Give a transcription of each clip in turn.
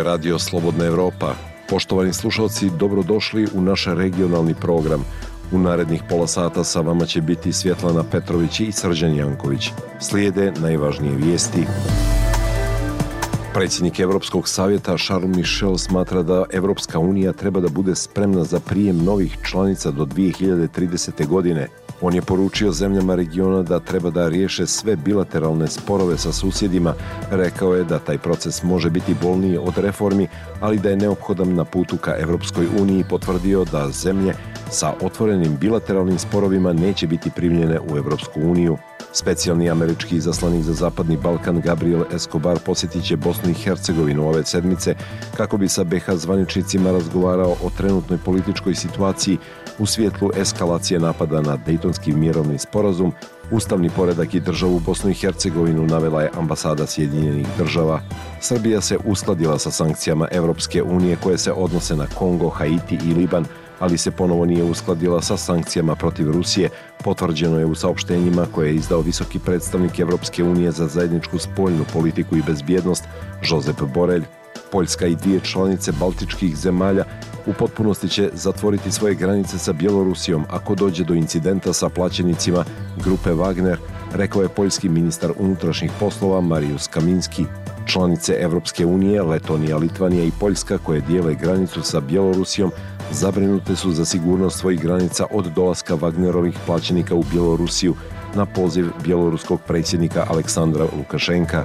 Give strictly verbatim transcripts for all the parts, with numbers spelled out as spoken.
je Radio Slobodna Evropa. Poštovani slušalci, dobrodošli u naš regionalni program. U narednih pola sata sa vama će biti Svjetlana Petrović i Srđan Janković. Slijede najvažnije vijesti. Predsjednik Evropskog savjeta Charles Michel smatra da Evropska unija treba da bude spremna za prijem novih članica do dvije hiljade tridesete. godine. On je poručio zemljama regiona da treba da riješe sve bilateralne sporove sa susjedima. Rekao je da taj proces može biti bolniji od reformi, ali da je neophodan na putu ka Evropskoj uniji. Potvrdio da zemlje sa otvorenim bilateralnim sporovima neće biti primljene u Evropsku uniju. Specijalni američki izaslanik za Zapadni Balkan Gabriel Escobar posjetit će Bosnu i Hercegovinu ove sedmice kako bi sa be ha zvaničnicima razgovarao o trenutnoj političkoj situaciji u svjetlu eskalacije napada na Dejtonski mirovni sporazum, ustavni poredak i državu Bosnu i Hercegovinu, navela je ambasada Sjedinjenih država. Srbija se uskladila sa sankcijama Evropske unije koje se odnose na Kongo, Haiti i Liban, ali se ponovo nije uskladila sa sankcijama protiv Rusije, potvrđeno je u saopštenjima koje je izdao visoki predstavnik Evropske unije za zajedničku spoljnu politiku i bezbjednost Josep Borrell. Poljska i dvije članice baltičkih zemalja u potpunosti će zatvoriti svoje granice sa Bjelorusijom ako dođe do incidenta sa plaćenicima grupe Wagner, rekao je poljski ministar unutrašnjih poslova Mariusz Kaminski. Članice Evropske unije, Letonija, Litvanija i Poljska, koje dijele granicu sa Bjelorusijom, zabrinute su za sigurnost svojih granica od dolaska Wagnerovih plaćenika u Bjelorusiju na poziv bjeloruskog predsjednika Aleksandra Lukašenka.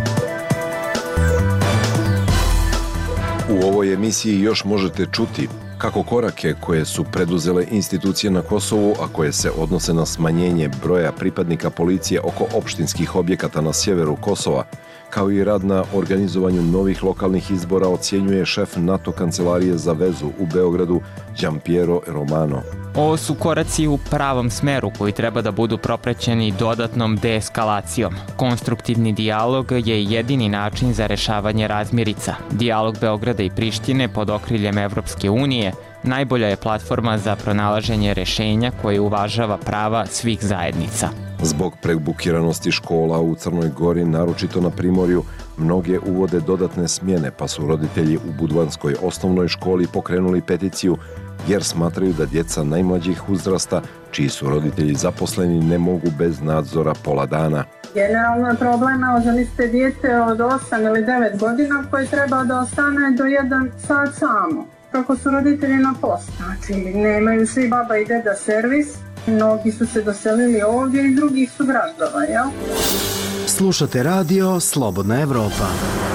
U ovoj emisiji još možete čuti kako korake koje su preduzele institucije na Kosovu, a koje se odnose na smanjenje broja pripadnika policije oko opštinskih objekata na sjeveru Kosova, kao i rad na organizovanju novih lokalnih izbora, ocjenjuje šef NATO kancelarije za vezu u Beogradu Gianpiero Romano. Ovo su koraci u pravom smeru koji treba da budu propraćeni dodatnom deeskalacijom. Konstruktivni dijalog je jedini način za rešavanje razmirica. Dijalog Beograda i Prištine pod okriljem Evropske unije najbolja je platforma za pronalaženje rešenja koje uvažava prava svih zajednica. Zbog prebukiranosti škola u Crnoj Gori, naročito na Primorju, mnoge uvode dodatne smjene, pa su roditelji u Budvanskoj osnovnoj školi pokrenuli peticiju jer smatraju da djeca najmlađih uzrasta, čiji su roditelji zaposleni, ne mogu bez nadzora pola dana. Generalno je problema, zamislite dijete od osam ili devet godina koje treba da ostane do jedan sat samo. Kako su roditelji na poslu, znači nemaju svi baba i deda servis, mnogi su se doselili ovdje i drugih su gradova, jel? Slušate radio Slobodna Evropa.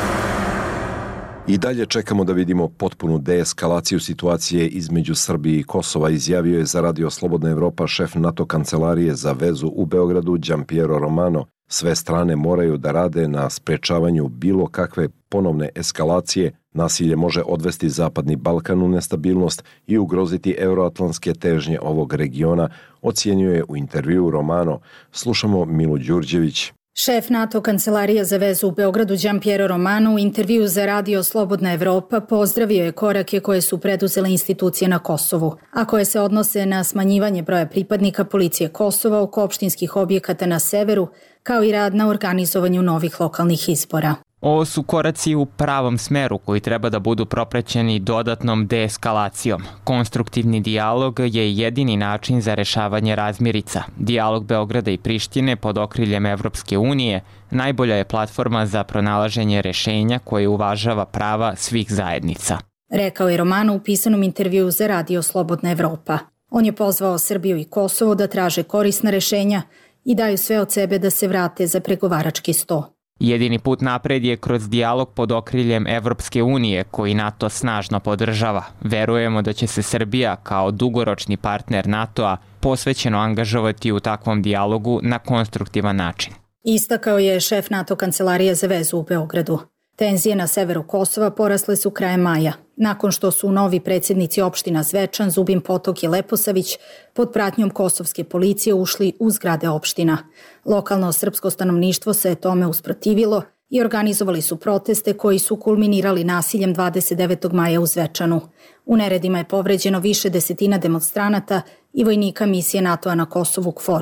I dalje čekamo da vidimo potpunu deeskalaciju situacije između Srbije i Kosova, izjavio je za Radio Slobodna Evropa šef NATO kancelarije za vezu u Beogradu Gianpiero Romano. Sve strane moraju da rade na sprečavanju bilo kakve ponovne eskalacije. Nasilje može odvesti Zapadni Balkan u nestabilnost i ugroziti euroatlantske težnje ovog regiona, ocjenjuje u intervjuu Romano. Slušamo Milu Đurđević. Šef NATO kancelarije za vezu u Beogradu Gianpiero Romano u intervjuu za Radio Slobodna Evropa pozdravio je korake koje su preduzele institucije na Kosovu, a koje se odnose na smanjivanje broja pripadnika policije Kosova oko opštinskih objekata na severu, kao i rad na organizovanju novih lokalnih izbora. Ovo su koraci u pravom smeru koji treba da budu propraćeni dodatnom deeskalacijom. Konstruktivni dijalog je jedini način za rešavanje razmirica. Dijalog Beograda i Prištine pod okriljem Evropske unije najbolja je platforma za pronalaženje rešenja koje uvažava prava svih zajednica, rekao je Romano u pisanom intervjuu za Radio Slobodna Evropa. On je pozvao Srbiju i Kosovo da traže korisna rešenja i daju sve od sebe da se vrate za pregovarački sto. Jedini put napred je kroz dijalog pod okriljem Evropske unije koji NATO snažno podržava. Verujemo da će se Srbija kao dugoročni partner NATO-a posvećeno angažovati u takvom dijalogu na konstruktivan način. Istakao je šef NATO kancelarije za vezu u Beogradu. Tenzije na severu Kosova porasle su krajem maja, nakon što su novi predsjednici opština Zvečan, Zubin Potok i Leposavić pod pratnjom kosovske policije ušli u zgrade opština. Lokalno srpsko stanovništvo se tome usprotivilo i organizovali su proteste koji su kulminirali nasiljem dvadeset devetog maja u Zvečanu. U neredima je povređeno više desetina demonstranata i vojnika misije NATO-a na Kosovu KFOR.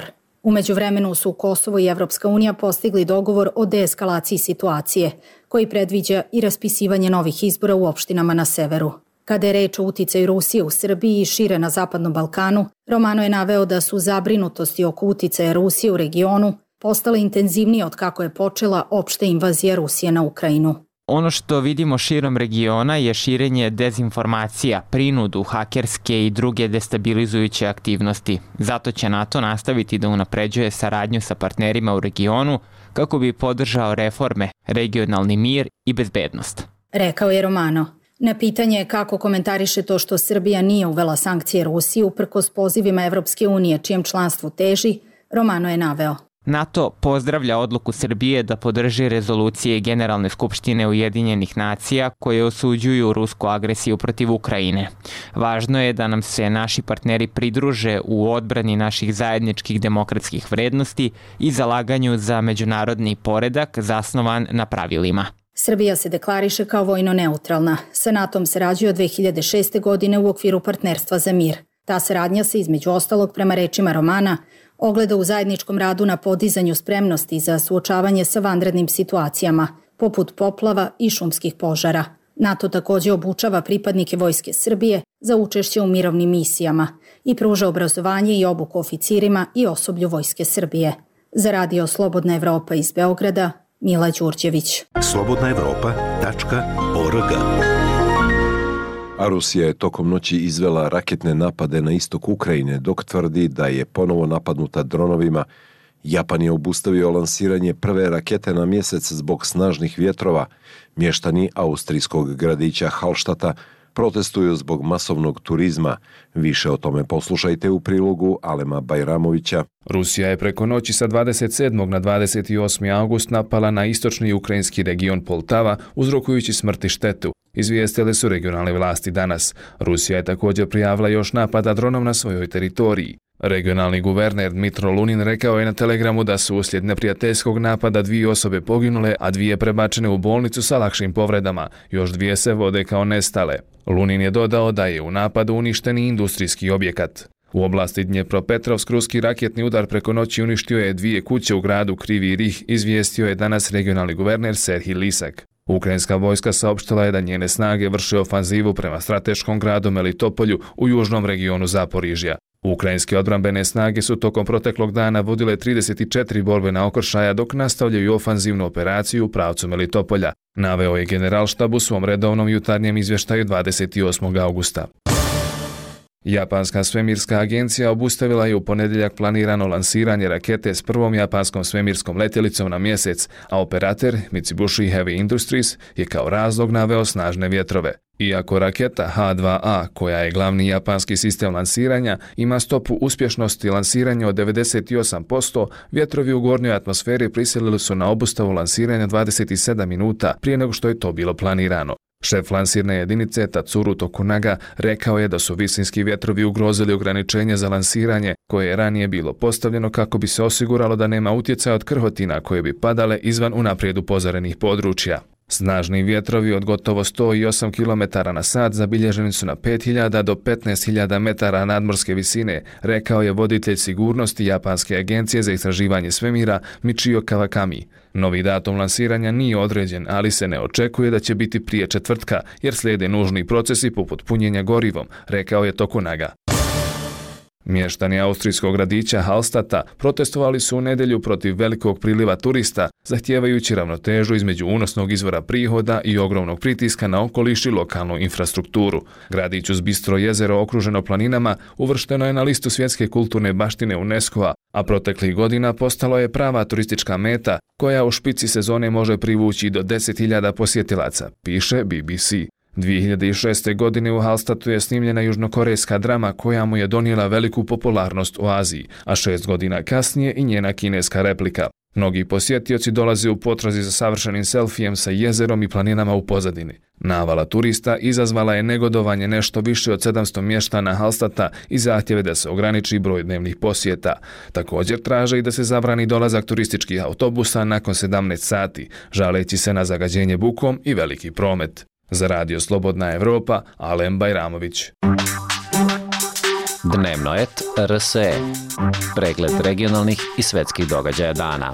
U međuvremenu su Kosovo i Evropska unija postigli dogovor o deeskalaciji situacije, koji predviđa i raspisivanje novih izbora u opštinama na severu. Kada je reč o uticaju Rusije u Srbiji i šire na Zapadnom Balkanu, Romano je naveo da su zabrinutosti oko uticaja Rusije u regionu postale intenzivnije od kako je počela opšta invazija Rusije na Ukrajinu. Ono što vidimo širom regiona je širenje dezinformacija, prinudu, hakerske i druge destabilizujuće aktivnosti. Zato će NATO nastaviti da unapređuje saradnju sa partnerima u regionu kako bi podržao reforme, regionalni mir i bezbednost. Rekao je Romano. Na pitanje kako komentariše to što Srbija nije uvela sankcije Rusiji uprkos pozivima Evropske unije čijem članstvu teži, Romano je naveo. NATO pozdravlja odluku Srbije da podrži rezolucije Generalne skupštine Ujedinjenih nacija koje osuđuju rusku agresiju protiv Ukrajine. Važno je da nam se naši partneri pridruže u odbrani naših zajedničkih demokratskih vrednosti i zalaganju za međunarodni poredak zasnovan na pravilima. Srbija se deklariše kao vojno neutralna. Sa NATO-om sarađuje od dve hiljade šeste. godine u okviru partnerstva za mir. Ta saradnja se, između ostalog, prema rečima Romana, ogleda u zajedničkom radu na podizanju spremnosti za suočavanje sa vanrednim situacijama, poput poplava i šumskih požara. NATO također obučava pripadnike Vojske Srbije za učešće u mirovnim misijama i pruža obrazovanje i obuku oficirima i osoblju Vojske Srbije. Za Radio Slobodna Evropa iz Beograda, Mila Đurđević. slobodna evropa tačka org. A Rusija je tokom noći izvela raketne napade na istok Ukrajine, dok tvrdi da je ponovo napadnuta dronovima. Japan je obustavio lansiranje prve rakete na mjesec zbog snažnih vjetrova. Mještani austrijskog gradića Hallstata protestuju zbog masovnog turizma. Više o tome poslušajte u prilogu Alema Bajramovića. Rusija je preko noći sa dvadeset sedmog na dvadeset osmi august napala na istočni ukrajinski region Poltava, uzrokujući smrt i štetu. Izvijestile su regionalne vlasti danas. Rusija je također prijavila još napada dronom na svojoj teritoriji. Regionalni guverner Dmitro Lunin rekao je na Telegramu da su uslijed neprijateljskog napada dvije osobe poginule, a dvije prebačene u bolnicu sa lakšim povredama. Još dvije se vode kao nestale. Lunin je dodao da je u napadu uništen i industrijski objekat. U oblasti Dnjepropetrovsk ruski raketni udar preko noći uništio je dvije kuće u gradu Krivi Rih, izvijestio je danas regionalni guverner Serhij Lisak. Ukrajinska vojska saopštila je da njene snage vrše ofanzivu prema strateškom gradu Melitopolju u južnom regionu Zaporižja. Ukrajinske odbrambene snage su tokom proteklog dana vodile trideset četiri borbena okršaja dok nastavljaju ofanzivnu operaciju u pravcu Melitopolja, naveo je generalštab u svom redovnom jutarnjem izvještaju dvadeset osmog augusta. Japanska svemirska agencija obustavila je u ponedjeljak planirano lansiranje rakete s prvom japanskom svemirskom letjelicom na mjesec, a operater Mitsubishi Heavy Industries je kao razlog naveo snažne vjetrove. Iako raketa H dva A, koja je glavni japanski sistem lansiranja, ima stopu uspješnosti lansiranja od devedeset osam posto, vjetrovi u gornjoj atmosferi prisilili su na obustavu lansiranja dvadeset sedam minuta prije nego što je to bilo planirano. Šef lansirne jedinice Tatsuru Tokunaga rekao je da su visinski vjetrovi ugrozili ograničenje za lansiranje koje je ranije bilo postavljeno kako bi se osiguralo da nema utjecaja od krhotina koje bi padale izvan unaprijed upozorenih područja. Snažni vjetrovi od gotovo sto osam kilometara na sat zabilježeni su na pet hiljada do petnaest hiljada metara nadmorske visine, rekao je voditelj sigurnosti Japanske agencije za istraživanje svemira Michio Kawakami. Novi datum lansiranja nije određen, ali se ne očekuje da će biti prije četvrtka, jer slijede nužni procesi poput punjenja gorivom, rekao je Tokunaga. Mještani austrijskog gradića Hallstata protestovali su u nedjelju protiv velikog priliva turista, zahtijevajući ravnotežu između unosnog izvora prihoda i ogromnog pritiska na okoliš i lokalnu infrastrukturu. Gradić uz bistro jezero okruženo planinama uvršteno je na listu svjetske kulturne baštine UNESCO-a, a proteklih godina postalo je prava turistička meta koja u špici sezone može privući do deset hiljada posjetilaca, piše B B C. dvije hiljade šeste. godine u Hallstatu je snimljena južnokorejska drama koja mu je donijela veliku popularnost u Aziji, a šest godina kasnije i njena kineska replika. Mnogi posjetioci dolaze u potrazi za savršenim selfijem sa jezerom i planinama u pozadini. Navala turista izazvala je negodovanje nešto više od sedamsto mještana Hallstata i zahtjeve da se ograniči broj dnevnih posjeta. Također traže i da se zabrani dolazak turističkih autobusa nakon sedamnaest sati, žaleći se na zagađenje bukom i veliki promet. Za Radio Slobodna Evropa, Alem Bajramović. Dnevnoet R S E. Pregled regionalnih i svetskih događaja dana.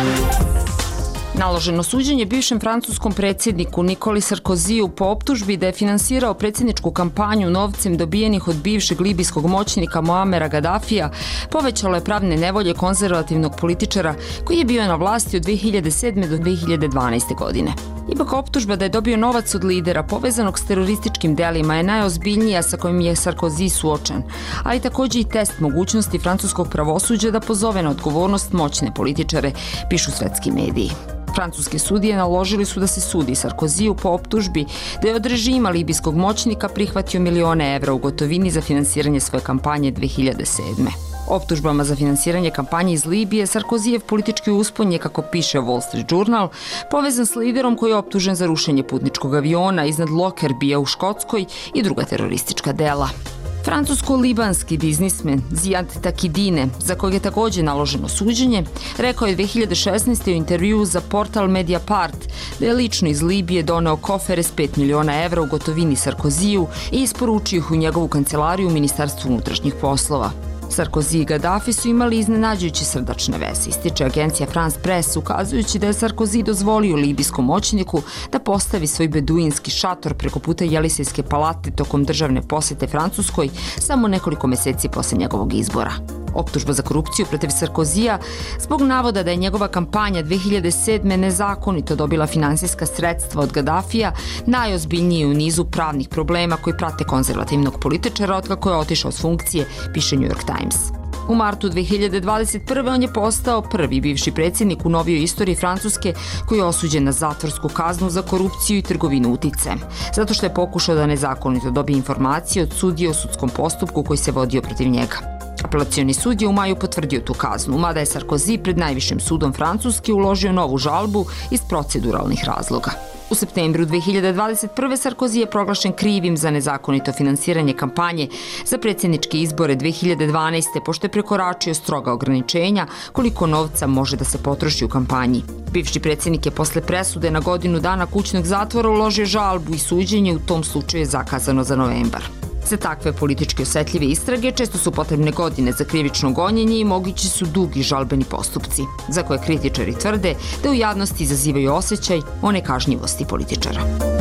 Naloženo suđenje bivšem francuskom predsjedniku Nikoli Sarkoziju po optužbi da je finansirao predsjedničku kampanju novcem dobijenih od bivšeg libijskog moćnika Muamera Gaddafija povećalo je pravne nevolje konzervativnog političara koji je bio na vlasti od dve hiljade sedme do dve hiljade dvanaeste. godine. Ipak optužba da je dobio novac od lidera povezanog s terorističkim delima je najozbiljnija sa kojim je Sarkozy suočen, ali također i test mogućnosti francuskog pravosuđa da pozove na odgovornost moćne političare, pišu svetski mediji. Francuske sudije naložili su da se sudi Sarkoziju po optužbi da je od režima libijskog moćnika prihvatio milione evra u gotovini za finansiranje svoje kampanje dve hiljade sedme. Optužbama za finansiranje kampanje iz Libije Sarkozijev politički uspon je, kako piše Wall Street Journal, povezan s liderom koji je optužen za rušenje putničkog aviona iznad Lockerbie u Škotskoj i druga teroristička dela. Francusko-libanski biznismen Ziad Takidine, za kojeg je također naloženo suđenje, rekao je dve hiljade šesnaeste. u intervjuu za portal Mediapart da je lično iz Libije doneo kofere s pet miliona evra u gotovini Sarkoziju i isporučio ih u njegovu kancelariju u Ministarstvu unutrašnjih poslova. Sarkozy i Gaddafi su imali iznenađujuće srdačne veze, ističe agencija France Press, ukazujući da je Sarkozy dozvolio libijskom moćniku da postavi svoj beduinski šator preko puta Jelisejske palate tokom državne posete Francuskoj samo nekoliko meseci posle njegovog izbora. Optužba za korupciju protiv Sarkozija zbog navoda da je njegova kampanja dve hiljade sedme. nezakonito dobila finansijska sredstva od Gaddafija najozbiljniji u nizu pravnih problema koji prate konzervativnog političara otkako je otišao s funkcije, piše New York Times. U martu dve hiljade dvadeset prve. on je postao prvi bivši predsjednik u novijoj istoriji Francuske koji je osuđen na zatvorsku kaznu za korupciju i trgovinu uticajem, zato što je pokušao da nezakonito dobije informacije od sudije o sudskom postupku koji se vodio protiv njega. Apelacioni sud je u maju potvrdio tu kaznu, mada je Sarkozy pred najvišim sudom Francuske uložio novu žalbu iz proceduralnih razloga. U septembru dve hiljade dvadeset prve. Sarkozy je proglašen krivim za nezakonito finansiranje kampanje za predsjedničke izbore dve hiljade dvanaeste. pošto je prekoračio stroga ograničenja koliko novca može da se potroši u kampanji. Bivši predsjednik je posle presude na godinu dana kućnog zatvora uložio žalbu i suđenje u tom slučaju je zakazano za novembar. Za takve politički osetljive istrage često su potrebne godine za krivično gonjenje i mogući su dugi žalbeni postupci, za koje kritičari tvrde da u javnosti izazivaju osjećaj o nekažnjivosti političara.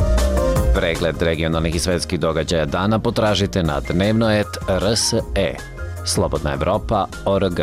Pregled regionalnih i svetskih događaja dana potražite na Dnevnoet R S E. Slobodna Evropa O R G.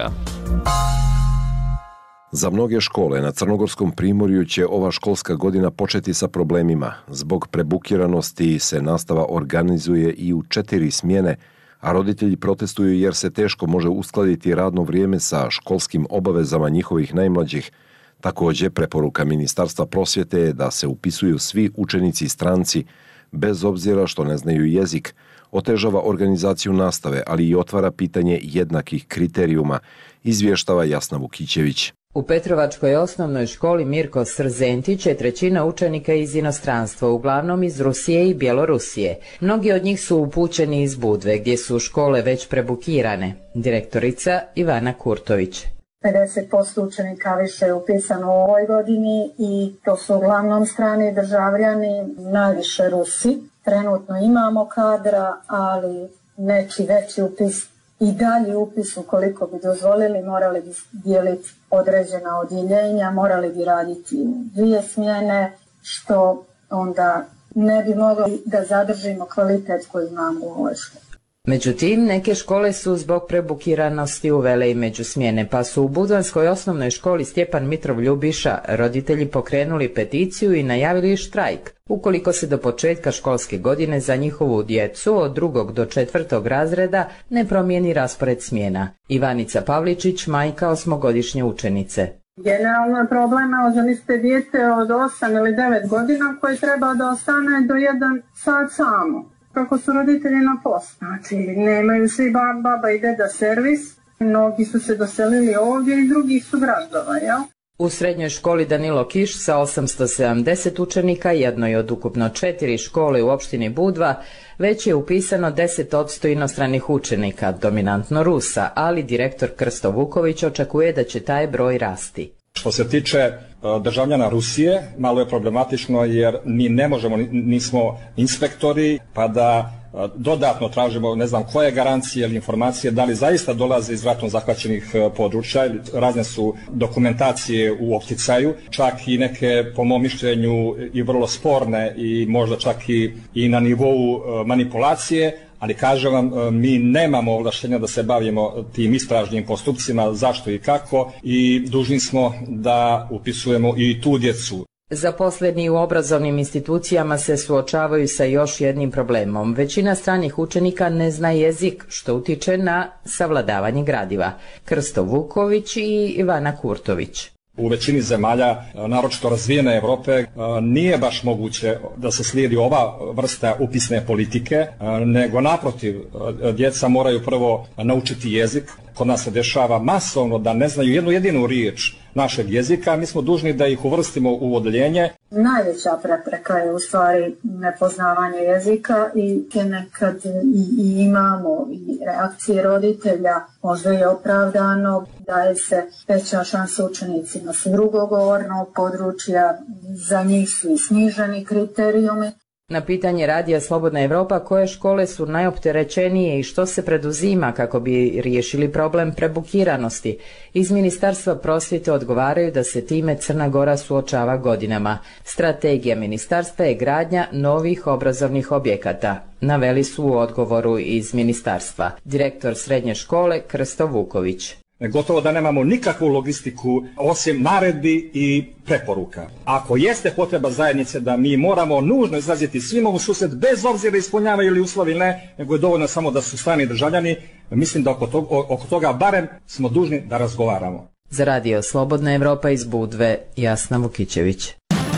Za mnoge škole na Crnogorskom primorju će ova školska godina početi sa problemima. Zbog prebukiranosti se nastava organizuje i u četiri smjene, a roditelji protestuju jer se teško može uskladiti radno vrijeme sa školskim obavezama njihovih najmlađih. Također, preporuka Ministarstva prosvjete je da se upisuju svi učenici stranci, bez obzira što ne znaju jezik, otežava organizaciju nastave, ali i otvara pitanje jednakih kriterijuma, izvještava Jasna Vukićević. U Petrovačkoj osnovnoj školi Mirko Srzentić je trećina učenika iz inostranstva, uglavnom iz Rusije i Bjelorusije. Mnogi od njih su upućeni iz Budve, gdje su škole već prebukirane. Direktorica Ivana Kurtović. pedeset posto učenika više je upisano u ovoj godini i to su uglavnom strani državljani, najviše Rusi. Trenutno imamo kadra, ali neki veći upis i dalje upis, ukoliko bi dozvolili, morali bi dijeliti određena odjeljenja, morali bi raditi dvije smjene, što onda ne bi mogli da zadržimo kvalitet koji imamo u ovoj školi. Međutim, neke škole su zbog prebukiranosti uvele i međusmjene, pa su u Budvanskoj osnovnoj školi Stjepan Mitrov Ljubiša roditelji pokrenuli peticiju i najavili štrajk, ukoliko se do početka školske godine za njihovu djecu od drugog do četvrtog razreda ne promijeni raspored smjena. Ivanica Pavličić, majka osmogodišnje učenice. Generalno je problema, zamislite dijete od osam ili devet godina koji treba da ostane do jedan sat samo. Kako su roditelji na poslu, znači nemaju svi baba i deda servis, mnogi su se doselili ovdje i drugih su gradova, jel? U srednjoj školi Danilo Kiš sa osamsto sedamdeset učenika, jednoj od ukupno četiri škole u opštini Budva, već je upisano deset posto inostranih učenika, dominantno Rusa, ali direktor Krsto Vuković očekuje da će taj broj rasti. Što se tiče državljana Rusije, malo je problematično jer mi ne možemo, nismo inspektori, pa da dodatno tražimo ne znam koje garancije ili informacije da li zaista dolaze iz ratom zahvaćenih područja. Razne su dokumentacije u opticaju, čak i neke po mom mišljenju i vrlo sporne i možda čak i, i na nivou manipulacije. Ali kažem vam, mi nemamo ovlaštenja da se bavimo tim istražnim postupcima, zašto i kako, i dužni smo da upisujemo i tu djecu. Zaposleni u obrazovnim institucijama se suočavaju sa još jednim problemom. Većina stranih učenika ne zna jezik, što utiče na savladavanje gradiva. Krsto Vuković i Ivana Kurtović. U većini zemalja, naročito razvijene Evrope, nije baš moguće da se slijedi ova vrsta upisne politike, nego naprotiv, djeca moraju prvo naučiti jezik. Kod nas se dešava masovno da ne znaju jednu jedinu riječ našeg jezika, mi smo dužni da ih uvrstimo u odeljenje. Najveća prepreka je u stvari nepoznavanje jezika i nekad i, i imamo i reakcije roditelja, možda je opravdano, daje se veća šansa učenicima s drugogovornog područja, za njih su i sniženi kriterijumi. Na pitanje Radija Slobodna Evropa koje škole su najopterećenije i što se preduzima kako bi riješili problem prebukiranosti, iz Ministarstva prosvjete odgovaraju da se time Crna Gora suočava godinama. Strategija ministarstva je gradnja novih obrazovnih objekata, naveli su u odgovoru iz ministarstva. Direktor srednje škole Krsto Vuković. Gotovo da nemamo nikakvu logistiku osim naredbi i preporuka. Ako jeste potreba zajednice da mi moramo nužno izlaziti svima u susret bez obzira ispunjavaju li uslovi ili ne, nego je dovoljno samo da su strani državljani, mislim da oko toga, oko toga barem smo dužni da razgovaramo. Za Radio Slobodna Evropa iz Budve, Jasna Vukićević.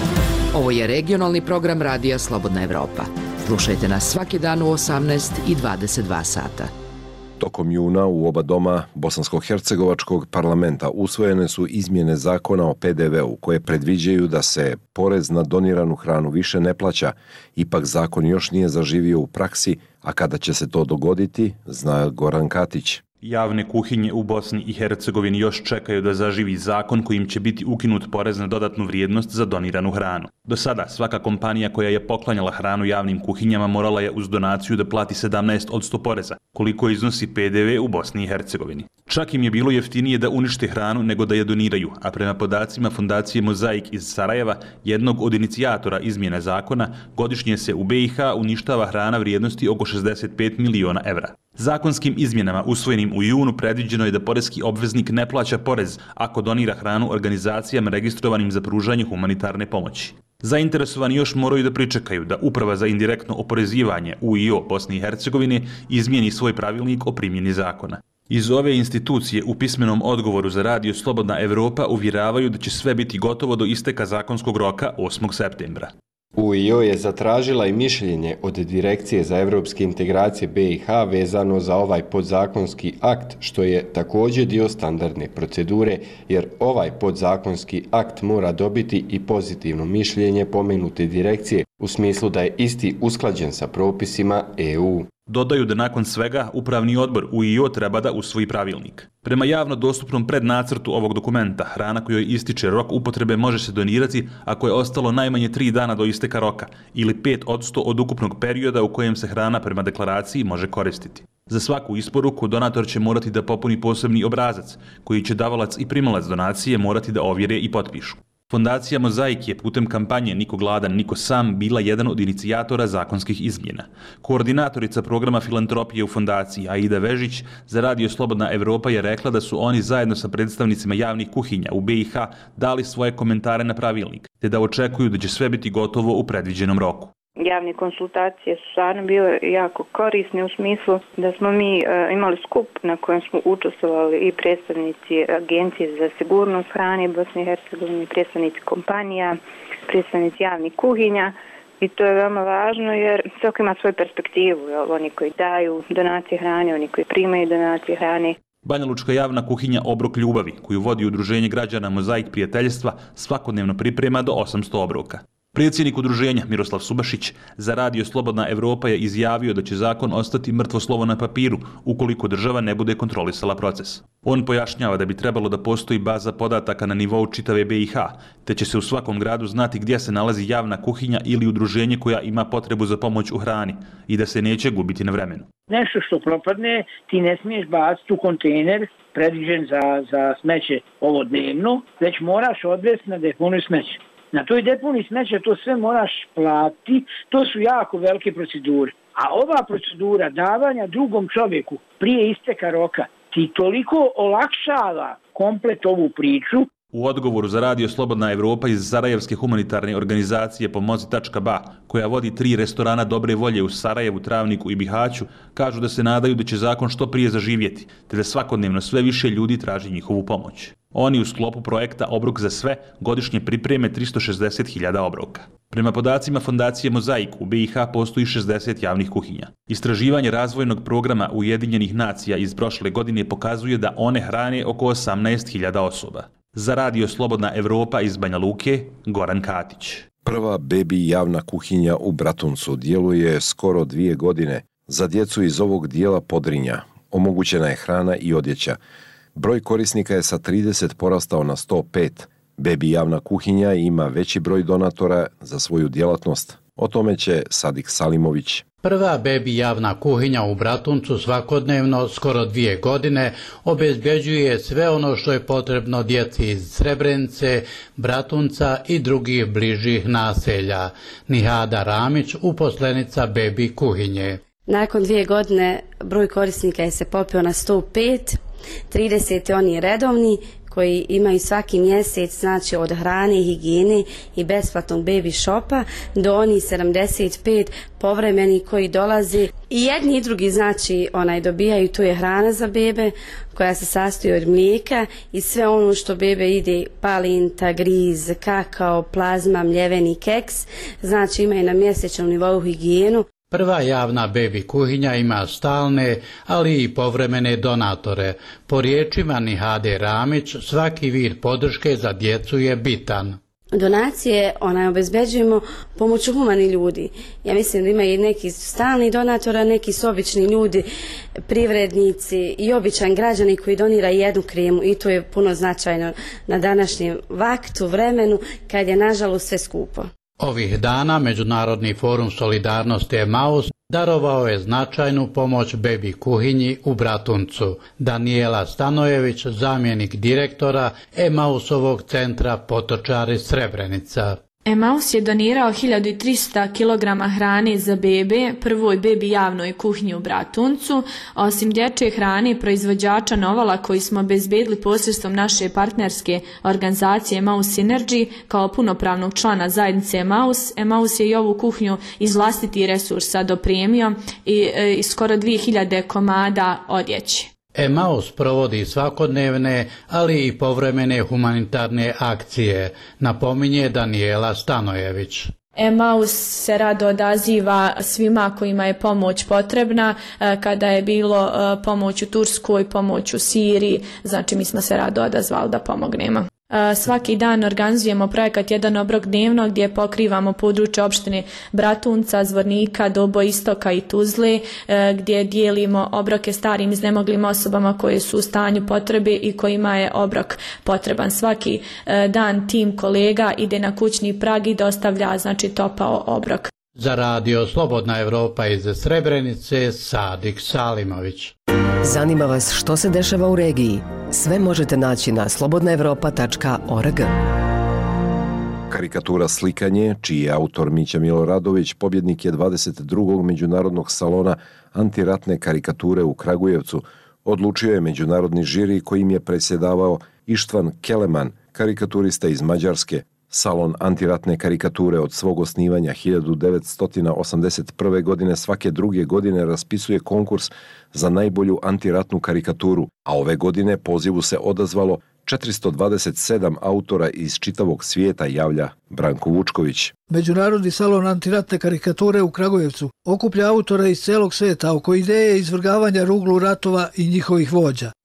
Ovo je regionalni program Radija Slobodna Evropa. Slušajte nas svaki dan u osamnaest i dvadeset dva sata. Tokom juna u oba doma Bosansko-hercegovačkog parlamenta usvojene su izmjene zakona o pe de veu koje predviđaju da se porez na doniranu hranu više ne plaća. Ipak zakon još nije zaživio u praksi, a kada će se to dogoditi, zna Goran Katić. Javne kuhinje u Bosni i Hercegovini još čekaju da zaživi zakon kojim će biti ukinut porez na dodatnu vrijednost za doniranu hranu. Do sada svaka kompanija koja je poklanjala hranu javnim kuhinjama morala je uz donaciju da plati sedamnaest posto poreza, koliko iznosi pe de ve u Bosni i Hercegovini. Čak im je bilo jeftinije da unište hranu nego da je doniraju, a prema podacima Fondacije Mozaik iz Sarajeva, jednog od inicijatora izmjene zakona, godišnje se u be i ha uništava hrana vrijednosti oko šezdeset pet miliona evra. Zakonskim izmjenama usvojenim u junu predviđeno je da poreski obveznik ne plaća porez ako donira hranu organizacijama registrovanim za pružanje humanitarne pomoći. Zainteresovani još moraju da pričekaju da Uprava za indirektno oporezivanje u i o Bosni i Hercegovine izmijeni svoj pravilnik o primjeni zakona. Iz ove institucije u pismenom odgovoru za Radio Slobodna Evropa uvjeravaju da će sve biti gotovo do isteka zakonskog roka osmog septembra. U i o je zatražila i mišljenje od Direkcije za evropske integracije be i ha vezano za ovaj podzakonski akt, što je također dio standardne procedure, jer ovaj podzakonski akt mora dobiti i pozitivno mišljenje pomenute direkcije u smislu da je isti usklađen sa propisima e u. Dodaju da nakon svega Upravni odbor u i o treba da usvoji pravilnik. Prema javno dostupnom prednacrtu ovog dokumenta, hrana kojoj ističe rok upotrebe može se donirati ako je ostalo najmanje tri dana do isteka roka ili pet posto od ukupnog perioda u kojem se hrana prema deklaraciji može koristiti. Za svaku isporuku donator će morati da popuni posebni obrazac koji će davalac i primalac donacije morati da ovjere i potpišu. Fondacija Mozaik je putem kampanje Niko gladan, niko sam bila jedan od inicijatora zakonskih izmjena. Koordinatorica programa filantropije u fondaciji Aida Vežić za Radio Slobodna Evropa je rekla da su oni zajedno sa predstavnicima javnih kuhinja u be i ha dali svoje komentare na pravilnik, te da očekuju da će sve biti gotovo u predviđenom roku. Javne konsultacije su stvarno bile jako korisne u smislu da smo mi e, imali skup na kojem smo učestvovali i predstavnici Agencije za sigurnost hrane Bosne i Hercegovine, predstavnici kompanija, predstavnici javnih kuhinja i to je veoma važno jer svako ima svoju perspektivu, jel? Oni koji daju donacije hrane, oni koji primaju donacije hrane. Banjalučka javna kuhinja Obrok ljubavi, koju vodi Udruženje građana Mozaik prijateljstva, svakodnevno priprema do osamsto obroka. Predsjednik udruženja Miroslav Subašić za Radio Slobodna Evropa je izjavio da će zakon ostati mrtvo slovo na papiru ukoliko država ne bude kontrolisala proces. On pojašnjava da bi trebalo da postoji baza podataka na nivou čitave B i H, te će se u svakom gradu znati gdje se nalazi javna kuhinja ili udruženje koja ima potrebu za pomoć u hrani i da se neće gubiti na vremenu. Nešto što propadne ti ne smiješ baciti u kontejner predviđen za, za smeće ovo dnevno, već moraš odvesti na deponiju smeće. Na toj deponiji smeća to sve moraš platiti, to su jako velike procedure. A ova procedura davanja drugom čovjeku prije isteka roka ti toliko olakšava komplet ovu priču. U odgovoru za Radio Slobodna Evropa iz Sarajevske humanitarne organizacije Pomozi tačka ba, koja vodi tri restorana dobre volje u Sarajevu, Travniku i Bihaću, kažu da se nadaju da će zakon što prije zaživjeti, te da svakodnevno sve više ljudi traži njihovu pomoć. Oni u sklopu projekta Obrok za sve godišnje pripreme tristo šezdeset hiljada obroka. Prema podacima Fondacije Mozaik u B i H postoji šezdeset javnih kuhinja. Istraživanje razvojnog programa Ujedinjenih nacija iz prošle godine pokazuje da one hrane oko osamnaest hiljada osoba. Za Radio Slobodna Evropa iz Banja Luke, Goran Katić. Prva bebi javna kuhinja u Bratuncu djeluje skoro dvije godine. Za djecu iz ovog dijela Podrinja omogućena je hrana i odjeća. Broj korisnika je sa trideset porastao na sto pet. Bebi javna kuhinja ima veći broj donatora za svoju djelatnost. O tome će Sadik Salimović. Prva bebi javna kuhinja u Bratuncu svakodnevno, skoro dvije godine, obezbeđuje sve ono što je potrebno djeci iz Srebrenice, Bratunca i drugih bližih naselja. Nihada Ramić, uposlenica bebi kuhinje. Nakon dvije godine broj korisnika je se popeo na sto pet, trideset je oni redovni koji imaju svaki mjesec, znači od hrane, higijene i besplatnog baby shopa do oni sedamdeset pet povremeni koji dolaze. I jedni i drugi, znači, onaj dobijaju, tu je hrana za bebe koja se sastoji od mlijeka i sve ono što bebe ide, palinta, griz, kakao, plazma, mljeveni keks, znači imaju na mjesečnom nivou higijenu. Prva javna bebi kuhinja ima stalne, ali i povremene donatore. Po riječima Nihade Ramić, svaki vid podrške za djecu je bitan. Donacije onaj obezbeđujemo pomoću humani ljudi. Ja mislim da ima i neki stalni donatora, neki su obični ljudi, privrednici i običan građani koji donira jednu kremu i to je puno značajno na današnjem vaktu, vremenu, kad je nažalost sve skupo. Ovih dana Međunarodni forum solidarnosti Emaus darovao je značajnu pomoć bebi kuhinji u Bratuncu. Danijela Stanojević, zamjenik direktora Emausovog centra Potočari Srebrenica. Emaus je donirao hiljadu trista kilograma hrane za bebe prvoj bebi javnoj kuhinji u Bratuncu. Osim dječje hrane proizvođača Novala koji smo obezbedili posredstvom naše partnerske organizacije Emaus Synergy kao punopravnog člana zajednice Emaus, Emaus je i ovu kuhinju iz vlastitih resursa dopremio i, i skoro dvije hiljade komada odjeće. Emaus provodi svakodnevne, ali i povremene humanitarne akcije, napominje Danijela Stanojević. Emaus se rado odaziva svima kojima je pomoć potrebna, kada je bilo pomoć u Turskoj, pomoć u Siriji, znači mi smo se rado odazvali da pomognemo. Svaki dan organizujemo projekat Jedan obrok dnevno gdje pokrivamo područje opštine Bratunca, Zvornika, Dobo Istoka i Tuzle, gdje dijelimo obroke starim iznemoglim osobama koje su u stanju potrebe i kojima je obrok potreban. Svaki dan tim kolega ide na kućni prag i dostavlja, znači, topao obrok. Za Radio Slobodna Evropa iz Srebrenice, Sadik Salimović. Zanima vas što se dešava u regiji? Sve možete naći na slobodna evropa tačka org. Karikatura Slikanje, čiji je autor Mića Miloradović, pobjednik je dvadeset drugog međunarodnog salona antiratne karikature u Kragujevcu, odlučio je međunarodni žiri kojim je predsjedavao Ištvan Keleman, karikaturista iz Mađarske. Salon antiratne karikature od svog osnivanja hiljadu devetsto osamdeset prve. godine svake druge godine raspisuje konkurs za najbolju antiratnu karikaturu, a ove godine pozivu se odazvalo četiristo dvadeset sedam autora iz čitavog svijeta, javlja Branko Vučković. Međunarodni salon antiratne karikature u Kragujevcu okuplja autore iz celog svijeta oko ideje izvrgavanja ruglu ratova i njihovih vođa.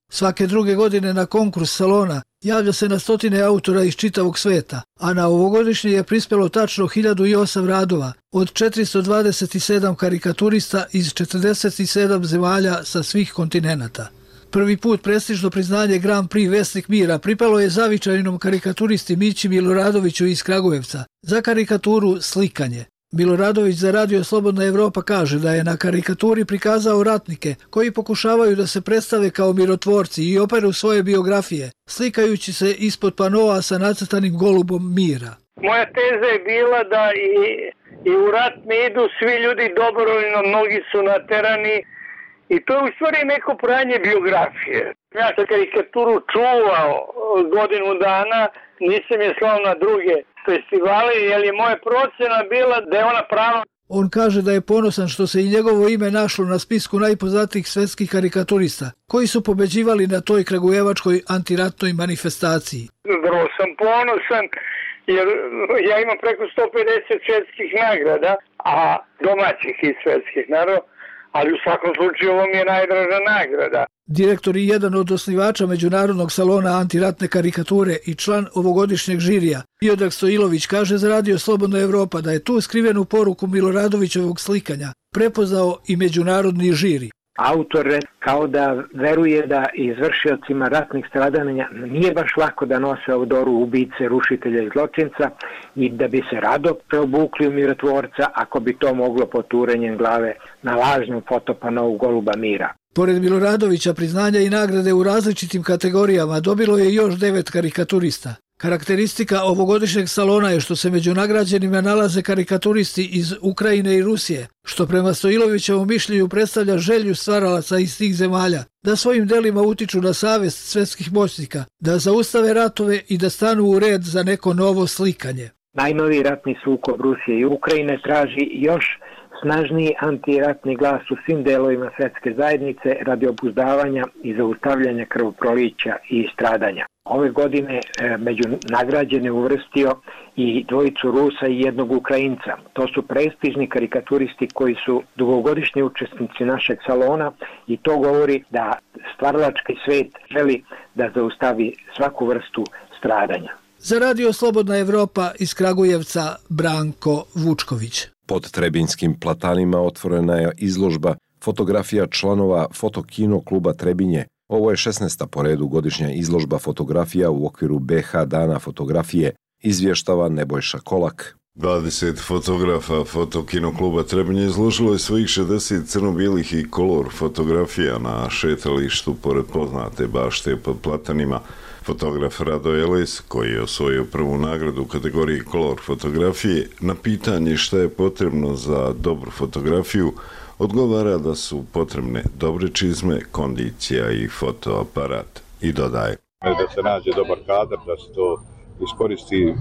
Svake druge godine na konkurs salona javlja se na stotine autora iz čitavog sveta, a na ovogodišnji je prispelo tačno hiljadu osam radova od četiristo dvadeset sedam karikaturista iz četrdeset sedam zemalja sa svih kontinenata. Prvi put prestižno priznanje Grand Prix Vesnik mira pripalo je zavičajnom karikaturisti Mići Miloradoviću iz Kragujevca za karikaturu Slikanje. Miloradović za Radio Slobodna Evropa kaže da je na karikaturi prikazao ratnike koji pokušavaju da se predstave kao mirotvorci i operu svoje biografije, slikajući se ispod panoa sa nacrtanim golubom mira. Moja teza je bila da i, i u rat ne idu svi ljudi dobrovoljno, mnogi su naterani i to je u stvari neko pranje biografije. Ja sam karikaturu čuvao godinu dana, nisam je slao na druge festivale, jer je moja procena bila da je ona prava. On kaže da je ponosan što se i njegovo ime našlo na spisku najpoznatijih svetskih karikaturista, koji su pobeđivali na toj kragujevačkoj antiratnoj manifestaciji. Vrlo sam ponosan, jer ja imam preko sto pedeset svetskih nagrada, a domaćih i svetskih, naravno, ali u svakom slučaju ovo mi je najdraža nagrada. Direktor i jedan od osnivača Međunarodnog salona antiratne karikature i član ovogodišnjeg žirija, Miodrag Stojilović, kaže za Radio Slobodna Evropa da je tu skrivenu poruku Miloradovićevog slikanja prepoznao i međunarodni žiri. Autor kao da veruje da izvršiocima ratnih stradanja nije baš lako da nose odoru ubice, rušitelja i zločinca i da bi se rado preobukli u mirotvorca ako bi to moglo poturenjem glave na lažnom fotopanovu goluba mira. Pored Miloradovića priznanja i nagrade u različitim kategorijama dobilo je još devet karikaturista. Karakteristika ovogodišnjeg salona je što se među nagrađenima nalaze karikaturisti iz Ukrajine i Rusije, što prema Stojilovićevom mišljenju predstavlja želju stvaralaca iz tih zemalja da svojim delima utiču na savest svetskih moćnika, da zaustave ratove i da stanu u red za neko novo slikanje. Najnoviji ratni sukob Rusije i Ukrajine traži još snažniji antiratni glas u svim delovima svetske zajednice radi obuzdavanja i zaustavljanja krvoprolića i stradanja. Ove godine e, među nagrađene uvrstio i dvojicu Rusa i jednog Ukrajinca. To su prestižni karikaturisti koji su dugogodišnji učesnici našeg salona i to govori da stvaralački svet želi da zaustavi svaku vrstu stradanja. Za Radio Slobodna Evropa iz Kragujevca Branko Vučković. Pod Trebinskim platanima otvorena je izložba fotografija članova Fotokino kluba Trebinje. Ovo je šesnaesta po redu godišnja izložba fotografija u okviru B H dana fotografije, izvještava Nebojša Kolak. dvadeset fotografa Fotokino kluba Trebinje izložilo je svojih šezdeset crno-bijelih i kolor fotografija na šetalištu pored poznate bašte pod platanima. Fotograf Rado Eles, koji je osvojio prvu nagradu u kategoriji kolor fotografije, na pitanje šta je potrebno za dobru fotografiju, odgovara da su potrebne dobre čizme, kondicija i fotoaparat. I dodaje. Da se nađe dobar kadar, da se to iskoristi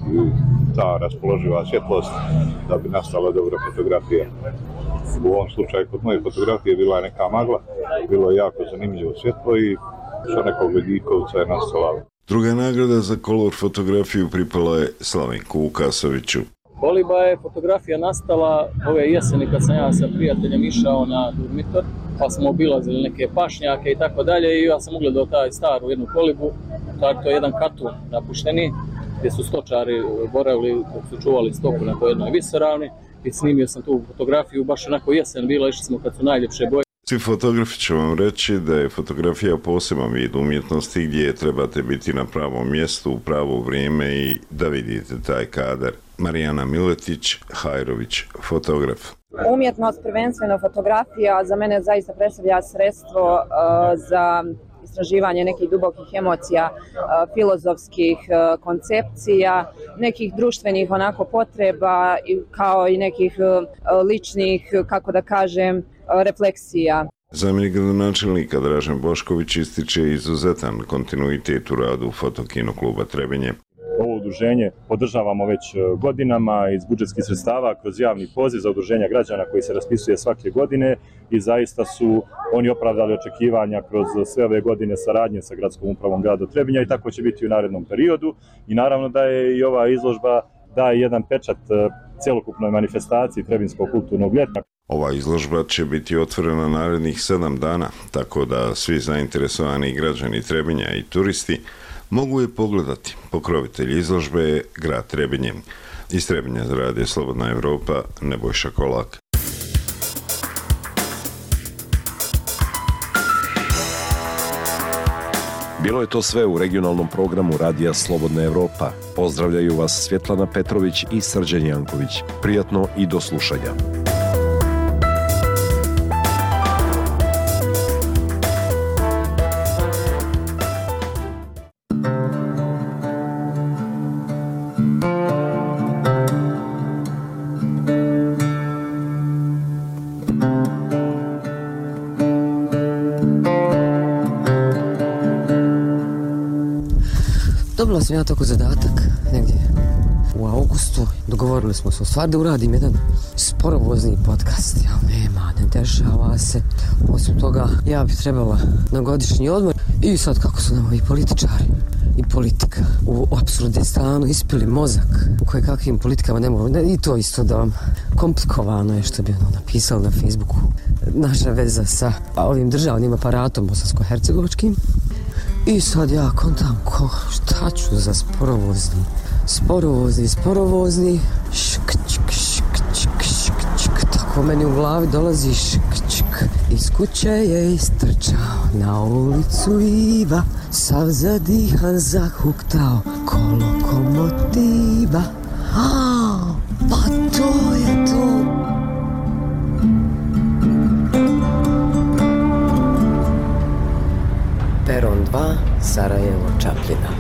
ta raspoloživa svjetlost da bi nastala dobra fotografija. U ovom slučaju kod moje fotografije bila je neka magla, bilo je jako zanimljivo svjetlo i sa nekog Vedikovca je nastala. Druga nagrada za kolor fotografiju pripala je Slavenku Vukasoviću. Koliba je fotografija nastala ove jeseni kad sam ja sa prijateljem išao na Durmitor, pa smo obilazili neke pašnjake i tako dalje i ja sam ugledao taj staru jednu kolibu, to je jedan katun napušteni, gdje su stočari boravili, su čuvali stoku na toj jednoj visoravni i snimio sam tu fotografiju, baš onako jesen bila, išli smo kad su najljepše boje. Svi fotografi će vam reći da je fotografija poseban vid umjetnosti gdje trebate biti na pravom mjestu u pravo vrijeme i da vidite taj kadar. Marijana Miletić, Hajrović, fotograf. Umjetnost, prvenstveno fotografija, za mene zaista predstavlja sredstvo uh, za istraživanje nekih dubokih emocija, uh, filozofskih uh, koncepcija, nekih društvenih onako potreba kao i nekih uh, ličnih, kako da kažem, refleksija. Zamjenik gradonačelnika Dražen Bošković ističe izuzetan kontinuitet u radu Fotokino kluba Trebinje. Ovo udruženje podržavamo već godinama iz budžetskih sredstava kroz javni poziv za udruženja građana koji se raspisuje svake godine i zaista su oni opravdali očekivanja kroz sve ove godine saradnje sa gradskom upravom grada Trebinja i tako će biti u narednom periodu. I naravno da je i ova izložba daje jedan pečat celokupnoj manifestaciji Trebinskog kulturnog ljeta. Ova izložba će biti otvorena narednih sedam dana, tako da svi zainteresovani građani Trebinja i turisti mogu je pogledati. Pokrovitelj izložbe je grad Trebinje. Iz Trebinja za Radio Slobodna Evropa, Nebojša Kolak. Bilo je to sve u regionalnom programu Radija Slobodna Evropa. Pozdravljaju vas Svjetlana Petrović i Srđan Janković. Prijatno i do slušanja. Dobila sam ja tako zadatak negdje u augustu. Dogovorili smo se u stvari da uradim jedan sporovozni podcast. Ja, nema, ne dešava se. Osim toga, ja bi trebala na godišnji odmor. I sad kako su nam ovi političari i politika u Apsurdistanu ispili mozak u koje kakvim politikama ne mogu. I to isto da vam komplikovano je što bi ono napisali na Facebooku. Naša veza sa ovim državnim aparatom bosansko-hercegovačkim. I sad ja kontam ko, šta ću za sporovozni, sporovozni, sporovozni, šk, čk, šk, čk, šk, čk, tako meni u glavi dolazi šk, čk. Iz kuće je istrčao na ulicu Iva, sav zadihan zahuktao ko lokomotiva. A, pa to je to. Peron dva, Sarajevo, Čapljina.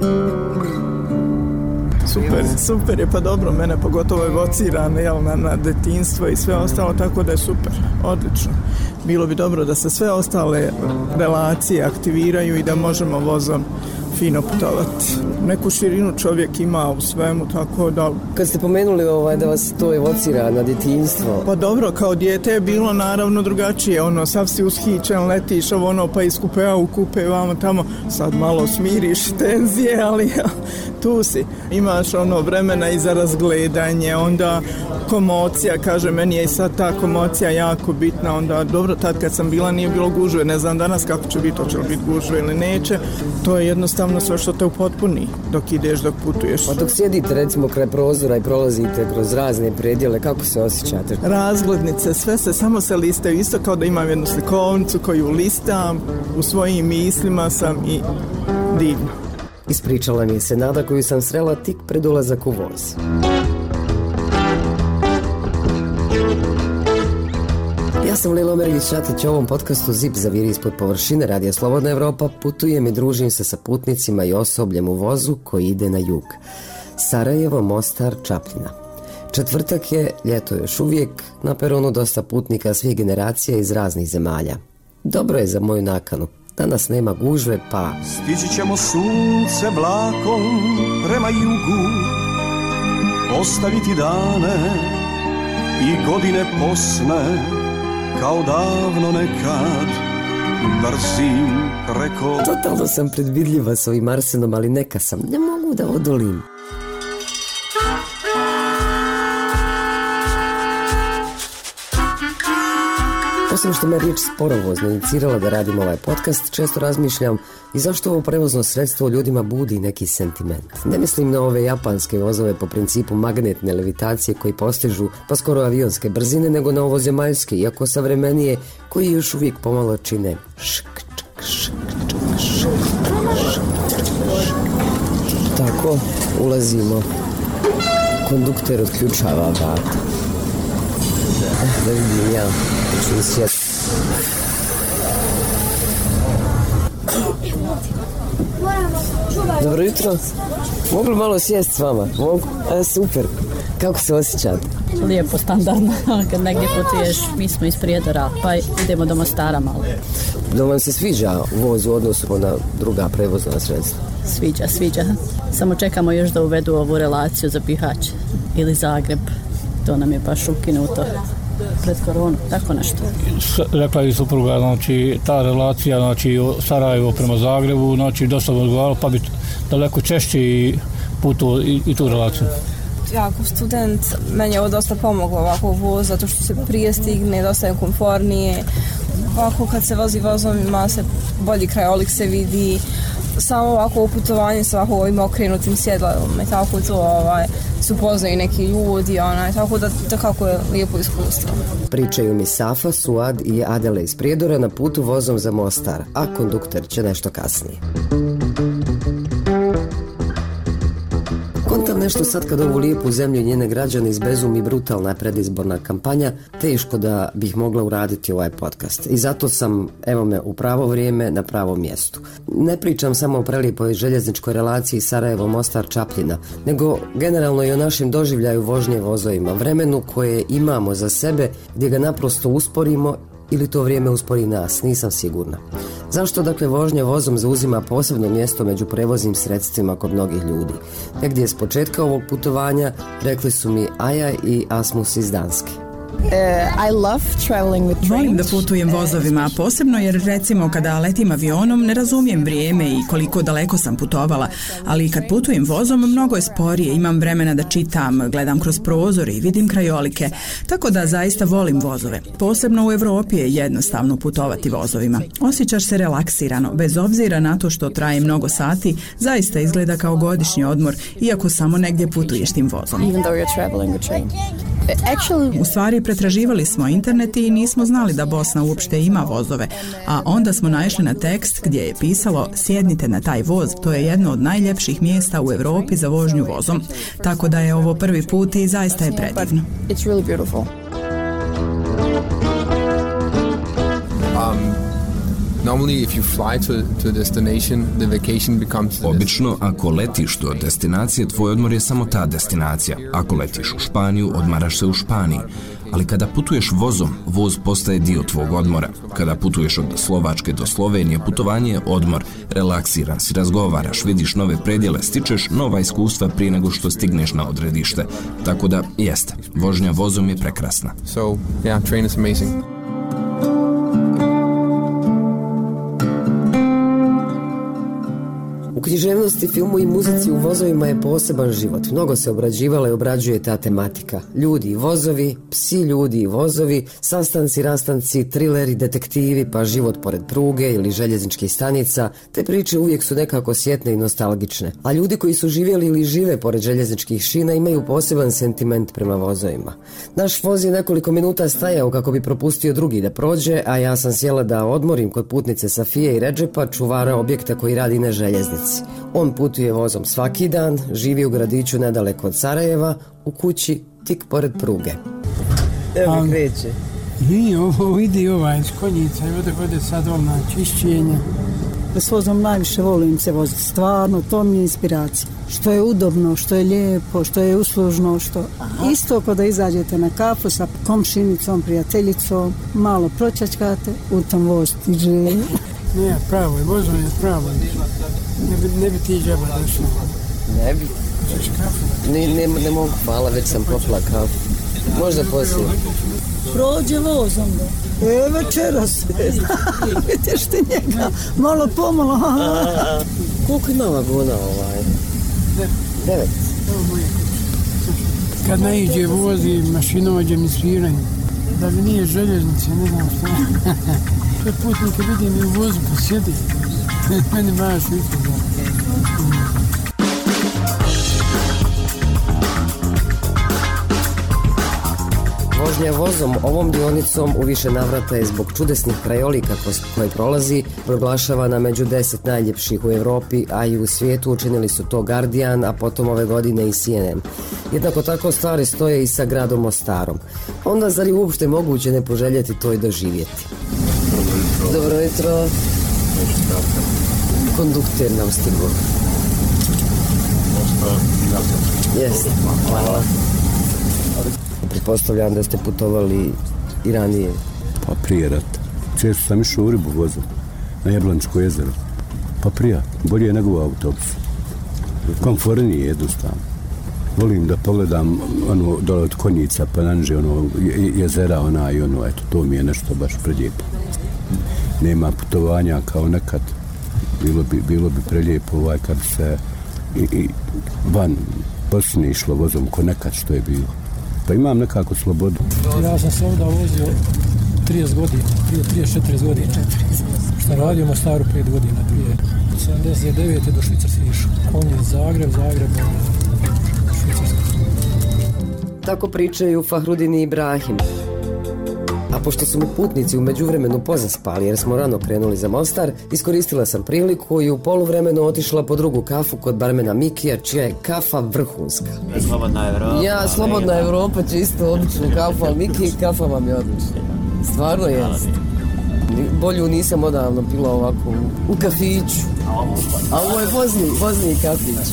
Super, super je, pa dobro, mene pogotovo evocira jel, na, na detinjstvo i sve ostalo, tako da je super, odlično. Bilo bi dobro da se sve ostale relacije aktiviraju i da možemo vozom fino putovati. Neku širinu čovjek ima u svemu, tako da... Kad ste pomenuli ovaj, da vas to evocira na djetinjstvo... Pa dobro, kao dijete je bilo naravno drugačije, ono, sav si ushićen, letiš, ovo ono, pa iz kupea u kupe, vamo tamo, sad malo smiriš tenzije, ali ja, tu si. Imaš ono vremena i za razgledanje, onda komocija, kaže, meni je i sad ta komocija jako bitna, onda dobro, tad kad sam bila nije bilo gužve, ne znam danas kako će biti, hoće li biti gužve ili neće, to je jednostavno sve što te upotpuni dok ideš, dok putuješ. Pa dok sjedite recimo kraj prozora i prolazite kroz razne predjele, kako se osjećate? Razglednice, sve se, samo se listaju, isto kao da imam jednu slikovnicu koju listam, u svojim mislima sam i divno. Ispričala mi je se Nada koju sam srela tik pred ulazak u voz. Ja sam Lilo Mergić-Šatić, u ovom podcastu Zip zaviri ispod površine Radija Slobodna Evropa, putujem i družim se sa putnicima i osobljem u vozu koji ide na jug. Sarajevo, Mostar, Čapljina. Četvrtak je, ljeto još uvijek, na peronu dosta putnika svih generacija iz raznih zemalja. Dobro je za moju nakanu. Danas nema gužve, pa... Stići ćemo sunce vlakom prema jugu, ostaviti dane i godine posne, kao davno nekad, brzim preko... Totalno sam predvidljiva s ovim Arsenom, ali neka sam, ne mogu da odolim. Osim što me riječ sporovozno inicirala da radim ovaj podcast, često razmišljam i zašto ovo prevozno sredstvo ljudima budi neki sentiment. Ne mislim na ove japanske vozove po principu magnetne levitacije koji postižu pa skoro avionske brzine, nego na ovozemaljske, iako savremenije, koji još uvijek pomalo čine šk, čk, šk, čk, šk, šk. Tako, ulazimo. Kondukter otključava vrata. Da vidim ja, ću sjeti. Dobro jutro. Mogu li malo sjesti s vama? Mogu? E, super. Kako se osjećate? Lijepo, standardno. Kad negdje putuješ, mi smo iz Prijedora, pa idemo do Mostara malo. Da vam se sviđa voz u odnosu na druga prevozna sredstva? Sviđa, sviđa. Samo čekamo još da uvedu ovu relaciju za Bihać ili Zagreb. To nam je baš ukinuto pred koronu, tako nešto. Rekla je supruga, znači ta relacija, znači Sarajevo prema Zagrebu, znači dosta bi odgovaralo, pa bi daleko češće i putu i, i tu relaciju. ja kao student, meni je ovo dosta pomoglo ovako voz, zato što se prije stigne, dosta je komfornije. Ovako kad se vozi vozom ima se bolji krajolik se vidi, samo ovako u putovanje sa ovako ovim okrenutim sjedalom i tako to ovaj, se upoznaju neki ljudi, onaj, tako da, da kako je lijepo iskustvo. Pričaju mi Safa, Suad i Adela iz Prijedora na putu vozom za Mostar, a kondukter će nešto kasnije. Kontam nešto sad kad ovu lijepu zemlju i njene građane izbezumi brutalna predizborna kampanja, teško da bih mogla uraditi ovaj podcast. I zato sam, evo me, u pravo vrijeme na pravom mjestu. Ne pričam samo o prelijepoj željezničkoj relaciji Sarajevo-Mostar-Čapljina, nego generalno i o našem doživljaju vožnje vozovima, vremenu koje imamo za sebe, gdje ga naprosto usporimo ili to vrijeme uspori nas, nisam sigurna. Zašto dakle vožnja vozom zauzima posebno mjesto među prevoznim sredstvima kod mnogih ljudi? Negdje s početka ovog putovanja rekli su mi Aja i Asmus iz Danske. Uh, I love traveling with trains. Volim da putujem vozovima, posebno jer recimo kada letim avionom ne razumijem vrijeme i koliko daleko sam putovala, ali kad putujem vozom mnogo je sporije, imam vremena da čitam, gledam kroz prozor i vidim krajolike, tako da zaista volim vozove. Posebno u Evropi je jednostavno putovati vozovima. Osjećaš se relaksirano, bez obzira na to što traje mnogo sati, zaista izgleda kao godišnji odmor, iako samo negdje putuješ tim vozom. Even though you're traveling a train. Actually, u stvari pretraživali smo internet i nismo znali da Bosna uopšte ima vozove, a onda smo naišli na tekst gdje je pisalo sjednite na taj voz, to je jedno od najljepših mjesta u Evropi za vožnju vozom. Tako da je ovo prvi put i zaista je predivno. It's really beautiful. Um, Normally, if you fly to, to a destination, the vacation becomes... Obično, ako letiš do destinacije, tvoj odmor je samo ta destinacija. Ako letiš u Španiju, odmaraš se u Španiji. Ali kada putuješ vozom, voz postaje dio tvog odmora. Kada putuješ od Slovačke do Slovenije, putovanje je odmor. Relaksiran si, razgovaraš, vidiš nove predjele, stičeš nova iskustva prije nego što stigneš na odredište. Tako da, jeste, vožnja vozom je prekrasna. So, yeah, train is amazing. U književnosti, filmu i muzici u vozovima je poseban život. Mnogo se obrađivala i obrađuje ta tematika. Ljudi i vozovi, psi, ljudi i vozovi, sastanci, rastanci, trileri, detektivi, pa život pored pruge ili željezničkih stanica. Te priče uvijek su nekako sjetne i nostalgične. A ljudi koji su živjeli ili žive pored željezničkih šina imaju poseban sentiment prema vozovima. Naš voz je nekoliko minuta stajao kako bi propustio drugi da prođe, a ja sam sjela da odmorim kod putnice Safije i Redžepa, čuvara objekta koji radi na željeznici. On putuje vozom svaki dan, živi u gradiću nedaleko od Sarajeva, u kući tik pored pruge. Evo mi kreće. Nije, ovo vidi ovaj iz konjica i ovdje vode sad on na čišćenje. S vozom najviše volim se voziti, stvarno, to mi je inspiracija. Što je udobno, što je lijepo, što je uslužno, što isto kada izađete na kafu sa komšinicom, prijateljicom, malo pročačkate, u tom voz tiđe. Ne, pravo je, vozom je pravo. Ne bi, ne bi ti džaba došao. Ne bi. Češ kafu? Ne, ne, ne mogu, hvala, već sam popila kafu. Možda poslije. Prođe vozom, da. E, večeras. Vidiš ti njega, malo pomalo. Koliko ima vagona ovaj? Devet. Kad naiđe vozi, mašinovođe mi sviraju. Da li nije željeznice, ne znam što. Sve putnike vidim i u vozu posjedi. Meni baš vidim. Vožnja vozom ovom dionicom u više navrata je zbog čudesnih krajolika koje prolazi proglašavana među deset najljepših u Evropi, a i u svijetu. Učinili su to Guardian, a potom ove godine i C N N. Jednako tako stvari stoje i sa gradom Mostarom. Onda zar je uopšte moguće ne poželjeti to i doživjeti? Dobro jutro. Kondukter nam stigo. Jeste, hvala. Pretpostavljam da ste putovali i ranije. Pa prije rata. Često sam išao u ribu vozom na Jablančko jezero. Pa prija, bolje je nego u autobusu. Komfornije jednostavno. Volim da pogledam ono dole od Konjica pa nanže ono jezera ona i ono, eto, to mi je nešto baš prelijepo. Nema putovanja kao nekad. Bilo bi, bilo bi prelijepo ovaj kad se i, i van poslije išlo vozom ko nekad što je bilo. Pa imam nekako slobodu. Ja sam se ovdje vozio trideset godina, prije trideset četiri godina. Što radio u Mostaru pet godina prije. sedamdeset devete do Švicarske išao. On je Zagreb, Zagreb, Švicarska. Tako pričaju Fahrudin i Ibrahim. A pošto su mi putnici u međuvremenu pozaspali jer smo rano krenuli za Mostar, iskoristila sam priliku i u poluvremenu otišla po drugu kafu kod barmena Mikija, čija je kafa vrhunska. Slobodna Evropa. Ja, Slobodna Evropa, čisto običnu kafu, ali Mikija kafa vam je odlična. Stvarno jest. Bolju nisam odavno pila ovako u kafiću. A ovo je vozni, vozni kafić.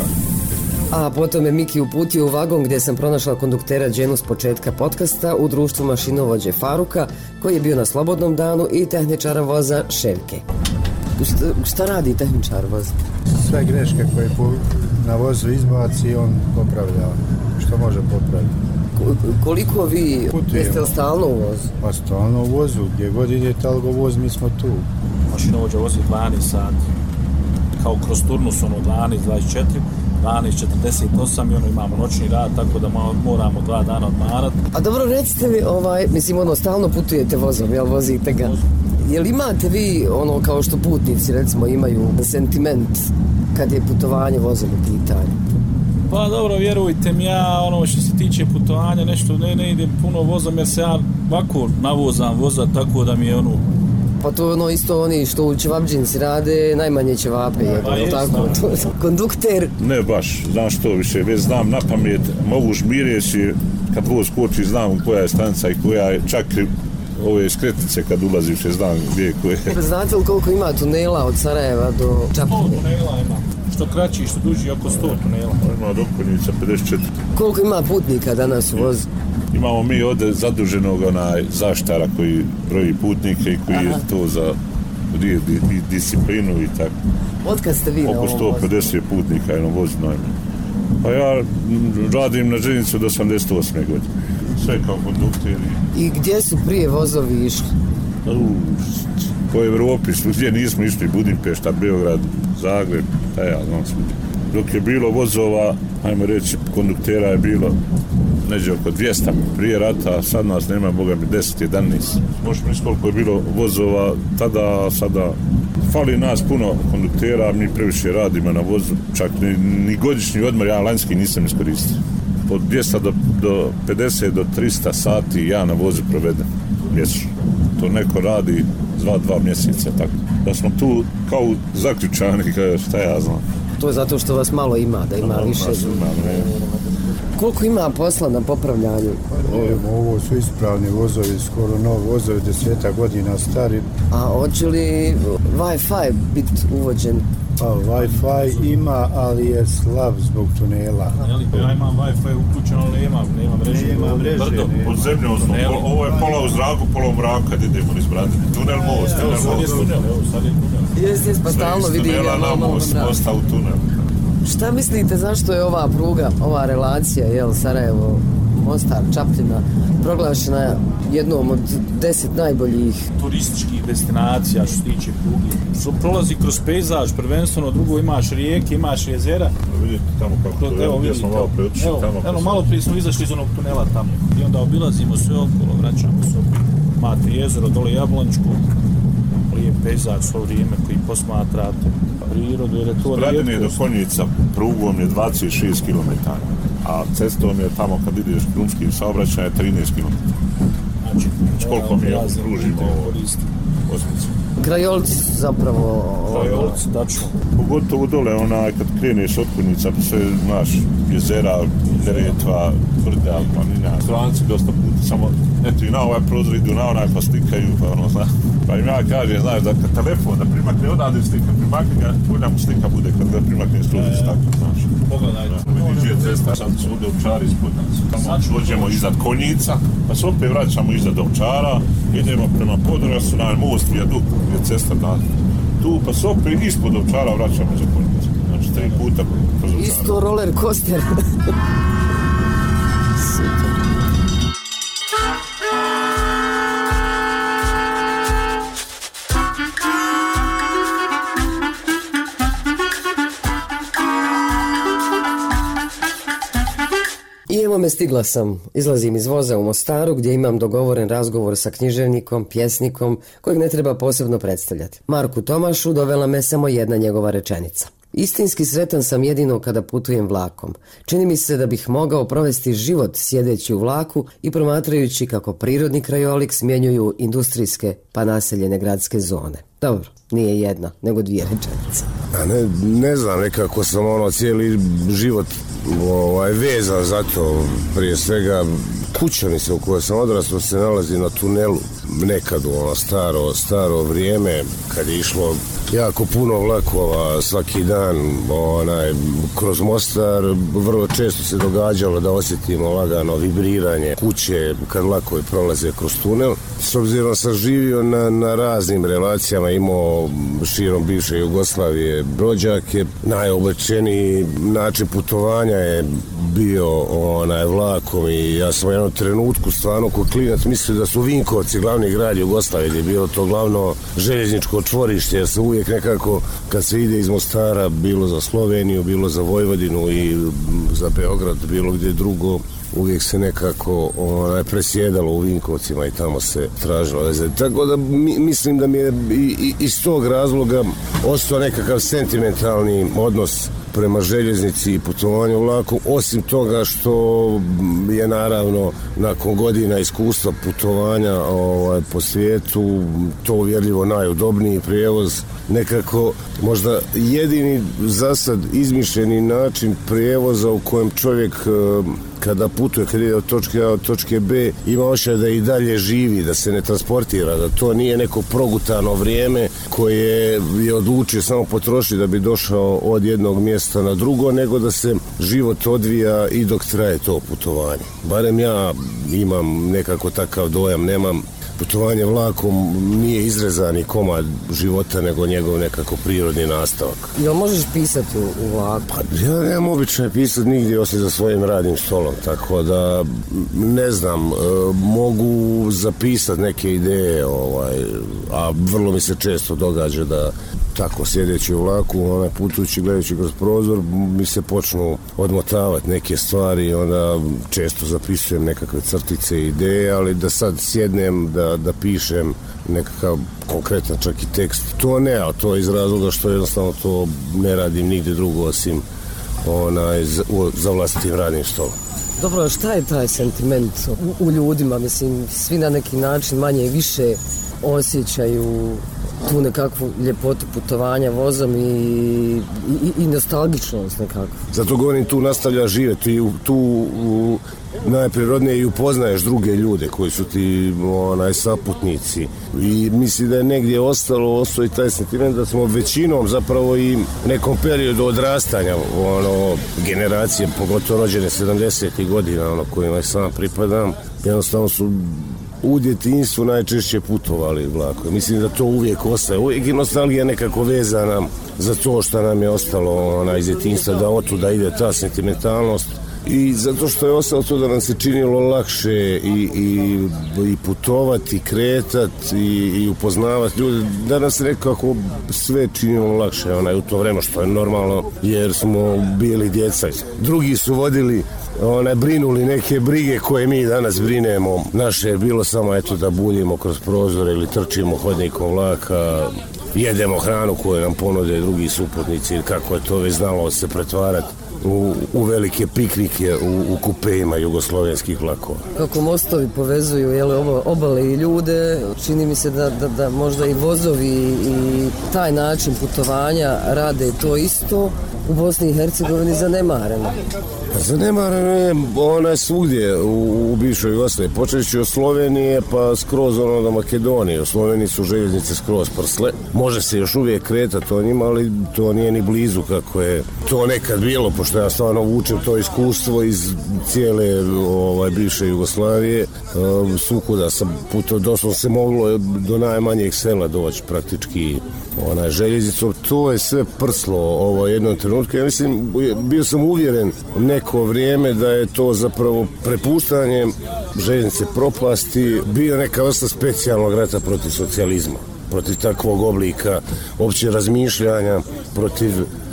A potom je Miki uputio u vagon gdje sam pronašla konduktera Dženu s početka podcasta u društvu mašinovođe Faruka, koji je bio na slobodnom danu, i tehničara voza Ševke. Šta, šta radi tehničar voza? Sve greške koje na vozu izbaci, on popravlja što može popraviti. Koliko vi putujemo? Jeste li stalno u vozu? Pa stalno u vozu, gdje god idete algo voz, mi smo tu. Mašinovođa vozi dvanaest sati, kao kroz turnus, ono dvanaest dvadeset četiri, dvanaest četrdeset osam i ono imamo noćni rad, tako da moramo dva dana odmarati. A dobro, recite mi, ovaj, mislim, ono, stalno putujete vozom, jel vozite ga? Jel imate vi, ono, kao što putnici, recimo, imaju sentiment kad je putovanje vozom u pitanju? Pa dobro, vjerujte mi, ja ono što se tiče putovanja, nešto ne, ne idem puno vozom jer se ja ovako navozam voza, tako da mi je ono... Pa to je ono isto oni što u ćevapđinci rade, najmanje ćevape, je pa, je tako? Kondukter? Ne baš, znam što više, već znam na pamet, mogu žmireći kad voz koči, znam koja je stanica i koja je, čak ove skretnice kad ulaziš, znam gdje je koje. Znate li koliko ima tunela od Sarajeva do Čapljine? sto tunela ima, što kraći, što duži, oko sto tunela. Ima do Konjica pedeset četiri. Koliko ima putnika danas u vozu? Imamo mi ovdje zaduženog onaj zaštara koji broji putnike i koji Aha. je to za di, di, di, disciplinu i tako. Otkad ste vi na ovom vozu? Oko sto pedeset putnika je na vozu najmanje. Pa ja radim na željeznici od osamdeset osme godine. Sve kao kondukter. I gdje su prije vozovi išli? U, po Evropi, gdje nismo išli, Budimpešta, Beograd, Zagreb, taj ja znam svudi. Dok je bilo vozova, ajmo reći, konduktera je bilo neđe oko dvjesto prije rata, a sad nas nema, boga mi, deset jedanaest. Možeš mi koliko je bilo vozova tada, sada fali nas puno konduktera, mi previše radimo na vozu, čak ni, ni godišnji odmor, ja lanjski nisam iskoristio. Od dvjesto do, do pedeset do tristo sati ja na vozu provedem mjesečno. To neko radi dva, dva mjeseca, tako. Da smo tu kao zaključani, kao šta ja znam. To je zato što vas malo ima, da ima više. Koliko ima posla na popravljanju? Pa, ovo su ispravni vozovi, skoro novi vozovi, deseta godina stari. A hoće li Wi-Fi biti uvođen? Pa, Wi-Fi ima, ali je slab zbog tunela. Ja imam Wi-Fi uključen, ali nema, nema mreže. Nema mreže. Pod zemljom smo, ovo je pola u zraku, pola u mraku kad idemo niz brade. Tunel most, tunel most. Evo, sad je tunel, evo, sad je tunel. Jes, jes, pa stalno vidim ja malo na most, mosta u tunel. Šta mislite, zašto je ova pruga, ova relacija, jel, Sarajevo, Mostar, Čapljina, proglašena jednom od deset najboljih turističkih destinacija što se tiče pruge? Što prolazi kroz pejzaž, prvenstveno, drugo imaš rijeke, imaš jezera. Vidite tamo kako to je, gdje smo malo preučili. Evo, tamo evo malo prije smo izašli iz onog tunela tamo i onda obilazimo sve okolo, vraćamo se opet. Imate jezero, dole Jablončku, lijep pejzaž svo vrijeme koji posmatrate. Prirodu, jer je to Zbradine do Konjica prugom je dvadeset šest kilometara, a cestom je tamo kad ideš drumskim saobraćajem trinaest kilometara. Znači, koliko mi pružimo osmicu. Krajolci zapravo... Krajolci, tačno. Pogotovo dole, onaj, kad kreneš od Konjica, pa sve, znaš, jezera, Neretva, brda, planina, stranci dosta puta, samo, eto i na ovaj prozor idu, na onaj pa slikaju, pa ono, znaš. Pa im ja kažem, znaš, da kad telefon, da primakne odade slika, primakne ga, bolja mu slika bude kad ga primakne skroziš, tako, znaš. Pogledajte. Vidiš je cesta, sad su ovdje Ovčari ispod nas. Tamo dođemo iznad Konjica, pa se opet vraćamo iznad Ovčara, idemo prema Podrasu, na most, vijadukt, je cesta da tu, pa se opet ispod Ovčara vraćamo za Konjicu. Znači, tri puta kroz Ovčara. Isto roller coaster. Super. mome, stigla sam. Izlazim iz voza u Mostaru gdje imam dogovoren razgovor sa književnikom, pjesnikom, kojeg ne treba posebno predstavljati. Marku Tomašu dovela me samo jedna njegova rečenica. Istinski sretan sam jedino kada putujem vlakom. Čini mi se da bih mogao provesti život sjedeći u vlaku i promatrajući kako prirodni krajolik smjenjuju industrijske pa naseljene gradske zone. Dobro, nije jedna, nego dvije rečenice. A ne, ne znam, nekako sam ono cijeli život ovaj, vezan za to. Prije svega kućanica u kojoj sam odrastao se nalazi na tunelu. Nekad u ono staro, staro vrijeme kad je išlo jako puno vlakova svaki dan onaj, kroz Mostar, vrlo često se događalo da osjetimo lagano vibriranje kuće kad vlakovi prolaze kroz tunel. S obzirom sam živio na, na raznim relacijama, imao širom bivše Jugoslavije rođake, najobičajeniji način putovanja je bio onaj vlakom i ja sam u jednom trenutku stvarno ko klinac mislio da su Vinkovci glavni grad Jugoslavije, gdje je bilo to glavno željezničko čvorište, jer se uvijek nekako kad se ide iz Mostara, bilo za Sloveniju, bilo za Vojvodinu i za Beograd, bilo gdje drugo, uvijek se nekako onaj, presjedalo u Vinkovcima i tamo se tražilo veze. Tako da mi, mislim da mi je i, i, iz tog razloga ostao nekakav sentimentalni odnos prema željeznici i putovanju vlakom, osim toga što je naravno nakon godina iskustva putovanja ovaj, po svijetu to uvjerljivo najudobniji prijevoz, nekako možda jedini zasad izmišljeni način prijevoza u kojem čovjek kada putuje, kada ide od točke A od točke B, ima osjećaj da i dalje živi, da se ne transportira, da to nije neko progutano vrijeme koje je odlučio samo potrošiti da bi došao od jednog mjesta na drugo, nego da se život odvija i dok traje to putovanje. Barem ja imam nekako takav dojam, nemam putovanje vlakom nije izrezani komad života, nego njegov nekako prirodni nastavak. Jel možeš pisati u, u vlaku? Pa ja nemam običaj pisati nigdje osim za svojim radnim stolom, tako da ne znam, e, mogu zapisati neke ideje, ovaj, a vrlo mi se često događa da tako sjedeći u vlaku, onaj putujući, gledajući kroz prozor, mi se počnu odmotavati neke stvari i onda često zapisujem nekakve crtice i ideje, ali da sad sjednem da, da pišem nekakav konkretan čak i tekst, to ne, a to je iz razloga što jednostavno to ne radim nigdje drugo osim onaj, za, za vlastitim radnim stolom. Dobro, šta je taj sentiment u, u ljudima? Mislim, svi na neki način manje i više osjećaju tu nekakvu ljepotu putovanja vozom i, i, i nostalgičnost nekako. Zato govorim, tu nastavlja živjeti, tu, tu u, najprirodnije i upoznaješ druge ljude koji su ti onaj, saputnici i misli da je negdje ostalo, ostao i taj sentiment da smo većinom zapravo i nekom periodu odrastanja ono, generacije, pogotovo rođene sedamdesetih godina, ono, kojima sam pripadam, jednostavno su u djetinjstvu najčešće putovali vlakom. Mislim da to uvijek ostaje. Uvijek je nostalgija nekako vezana za to što nam je ostalo ona, iz djetinjstva, da otuda ide ta sentimentalnost. I zato što je ostalo to da nam se činilo lakše i, i, i putovati, i kretati i, i upoznavati ljude, da nam se nekako sve činilo lakše onaj, u to vreme, što je normalno jer smo bili djeca. Drugi su vodili, onaj, brinuli neke brige koje mi danas brinemo. Naše je bilo samo eto da buljimo kroz prozore ili trčimo hodnikom vlaka, jedemo hranu koju nam ponude drugi suputnici ili kako je to već znalo se pretvarati U, u velike piknike u, u kupejima jugoslovenskih vlakova. Kako mostovi povezuju jel, obale i ljude, čini mi se da, da, da možda i vozovi i taj način putovanja rade to isto u Bosni i Hercegovini zanemareno. Zanemareno je ona svugdje u, u bivšoj Jugoslaviji. Počeći od Slovenije pa skroz ono do Makedonije. U Sloveniji su željeznice skroz prsle. Može se još uvijek kretati o njima, ali to nije ni blizu kako je to nekad bilo, pošto ja stvarno vučem to iskustvo iz cijele ovaj, bivše Jugoslavije. Um, svukuda sam puto, doslovno se moglo do najmanjeg sela doći praktički onaj željeznicom. To je sve prslo ovo jednom trenutku. Ja mislim, bio sam uvjeren neko vrijeme da je to zapravo prepuštanje željeznice propasti bio neka vrsta specijalnog rata protiv socijalizma, protiv takvog oblika opće razmišljanja, protiv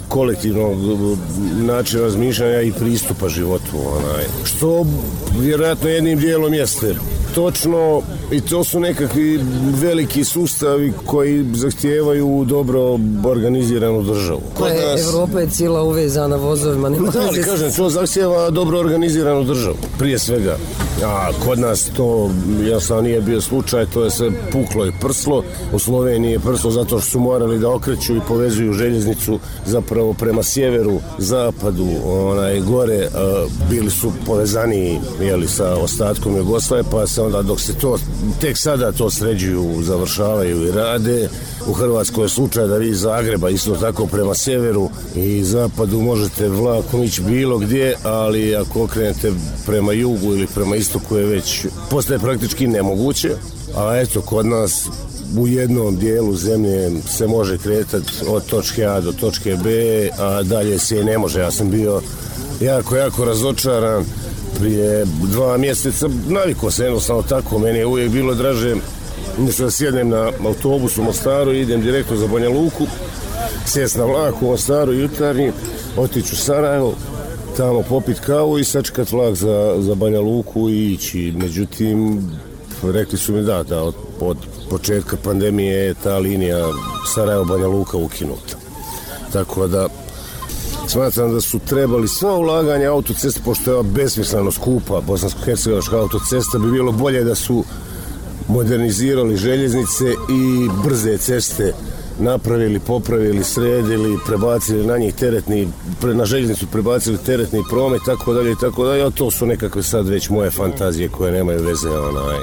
kolektivnog načina razmišljanja i pristupa životu. Onaj. Što vjerojatno jednim dijelom jeste točno i to su nekakvi veliki sustavi koji zahtijevaju dobro organiziranu državu. Kod nas... Evropa je cijela uvezana vozovima. Nema da, ali kažem, to zahtijeva dobro organiziranu državu, prije svega. A kod nas to jasno nije bio slučaj, to je sve puklo i prslo. U Sloveniji je prslo zato što su morali da okreću i povezuju željeznicu zapravo prema sjeveru, zapadu, onaj, gore, a, bili su povezani jeli, sa ostatkom Jugoslavije, pa se onda dok se to, tek sada to sređuju, završavaju i rade. U Hrvatskoj je slučaj da vi iz Zagreba isto tako prema sjeveru i zapadu možete vlakom ići bilo gdje, ali ako okrenete prema jugu ili prema istoku je već postaje praktički nemoguće. A eto, kod nas u jednom dijelu zemlje se može kretati od točke A do točke B, a dalje se ne može. Ja sam bio jako, jako razočaran prije dva mjeseca. Navikao se jednostavno tako. Meni je uvijek bilo draže da sjednem na autobus u Mostaru i idem direktno za Banja Luku, sjest na vlak u Mostaru jutarnji, otići u Sarajevo, tamo popit kavu i sačekat vlak za, za Banja Luku i ići. Međutim, rekli su mi da, da od, od početka pandemije je ta linija Sarajevo-Banja Luka ukinuta. Tako da smatram da su trebali sva ulaganja autoceste, pošto je ova besmisleno skupa bosansko-hercegovačka autocesta, bi bilo bolje da su modernizirali željeznice i brze ceste napravili, popravili, sredili, prebacili na njih teretni, na željeznicu prebacili teretni promet, tako dalje i tako dalje, a to su nekakve sad već moje fantazije koje nemaju veze onaj,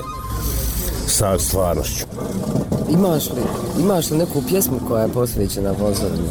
sa stvarnošću. Imaš li, imaš li neku pjesmu koja je posvećena vozovima?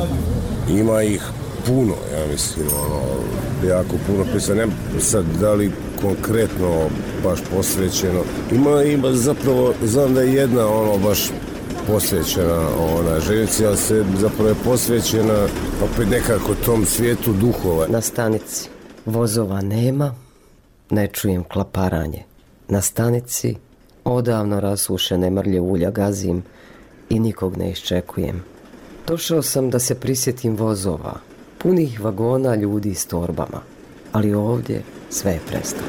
Ima ih puno, ja mislim, ono, jako puno pjesma, ne sad da li konkretno baš posvećeno. Ima, ima zapravo, znam da je jedna ono baš posvećena ona željeznici, ali se zapravo je posvećena opet nekako tom svijetu duhova. Na stanici vozova nema, ne čujem klaparanje. Na stanici odavno rasušene mrlje ulja gazim i nikog ne iščekujem. Došao sam da se prisjetim vozova, punih vagona ljudi s torbama, ali ovdje sve je prestalo.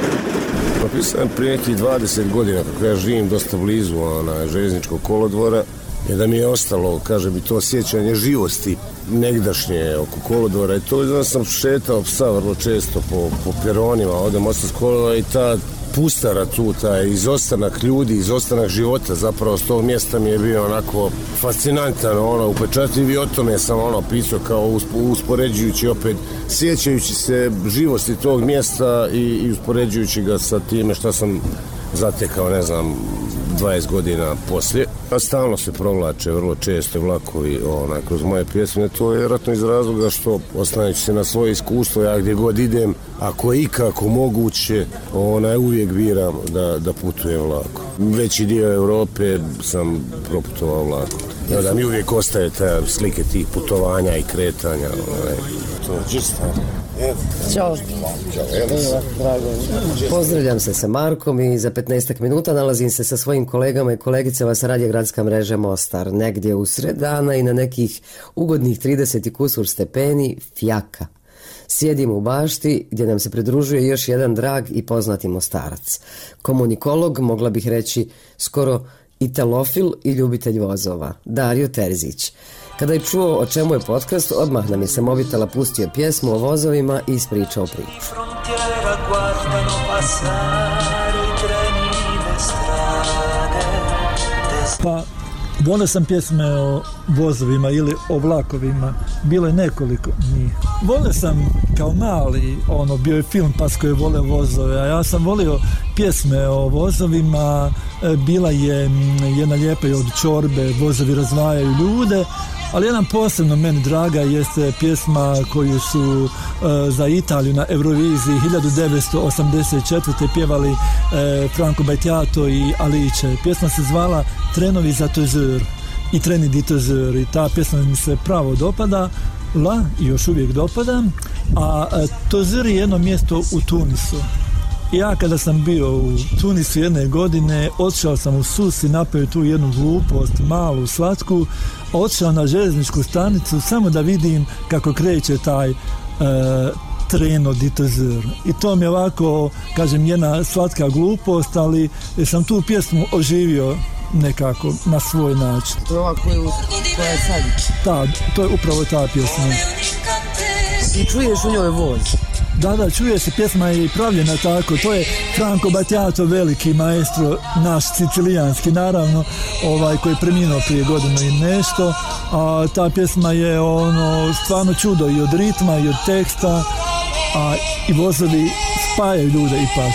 Napisam prije nekih dvadeset godina, kako ja živim dosta blizu ona, željezničkog kolodvora, je da mi je ostalo, kaže bi, to sjećanje živosti negdašnje oko kolodvora i to da sam šetao psa vrlo često po, po peronima, ovdje Mostarskog kolodvora i ta pustara tu, taj izostanak ljudi, izostanak života zapravo s tog mjesta mi je bio onako fascinantan, ono, upečatljiv i o tome sam ono pisao kao uspoređujući opet, sjećajući se živosti tog mjesta i, i uspoređujući ga sa time što sam zatekao, ne znam, dvadeset godina poslije. A stalno se provlače vrlo često vlakovi onaj, kroz moje pjesme. To je vjerojatno iz razloga što oslanjajući se na svoje iskustvo, ja gdje god idem, ako je ikako moguće, onaj, uvijek biram da, da putujem vlakom. Veći dio Europe sam proputovao vlakom. Ja, da mi uvijek ostaje ta slike tih putovanja i kretanja. Onaj. To je čisto. Ćao. Pozdravljam se sa Markom i za petnaestak minuta nalazim se sa svojim kolegama i kolegicama sa radija Gradska mreža Mostar. Negdje u sred dana i na nekih ugodnih trideset i kusur stepeni fjaka. Sjedim u bašti gdje nam se pridružuje još jedan drag i poznati Mostarac. Komunikolog, mogla bih reći skoro italofil i ljubitelj vozova, Dario Terzić. Kada je čuo o čemu je podcast, odmah nam je sa mobitela pustio pjesmu o vozovima i ispričao priču. Pa, volio sam pjesme o vozovima ili o vlakovima, bilo je nekoliko njih. Volio sam kao mali, ono, bio je film Pasko je volio vozove, a ja sam volio pjesme o vozovima, bila je jedna lijepa od Čorbe, vozovi razvajaju ljude, ali jedan posebno meni draga jeste pjesma koju su uh, za Italiju na Euroviziji hiljadu devetsto osamdeset četvrte pjevali uh, Franco Battiato i Alice. Pjesma se zvala Trenovi za Tozur i Treni di Tozur i ta pjesma mi se pravo dopada, la, i još uvijek dopada, a uh, Tozur je jedno mjesto u Tunisu. Ja kada sam bio u Tunisu jedne godine, otišao sam u Sus i napravio tu jednu glupost, malu, slatku, otišao na željezničku stanicu samo da vidim kako kreće taj e, tren od Itazur. I to mi je ovako, kažem, jedna slatka glupost, ali sam tu pjesmu oživio nekako na svoj način. To je ova koju, koja je sad? Da, to je upravo ta pjesma. I čuješ u njoj voz? Da, da, čuje se, pjesma je i pravljena tako, to je Franco Battiato, veliki maestro, naš sicilijanski, naravno, ovaj, koji je preminuo prije godinu i nešto, a ta pjesma je ono, stvarno čudo i od ritma i od teksta, a i vozovi spajaju ljude ipak.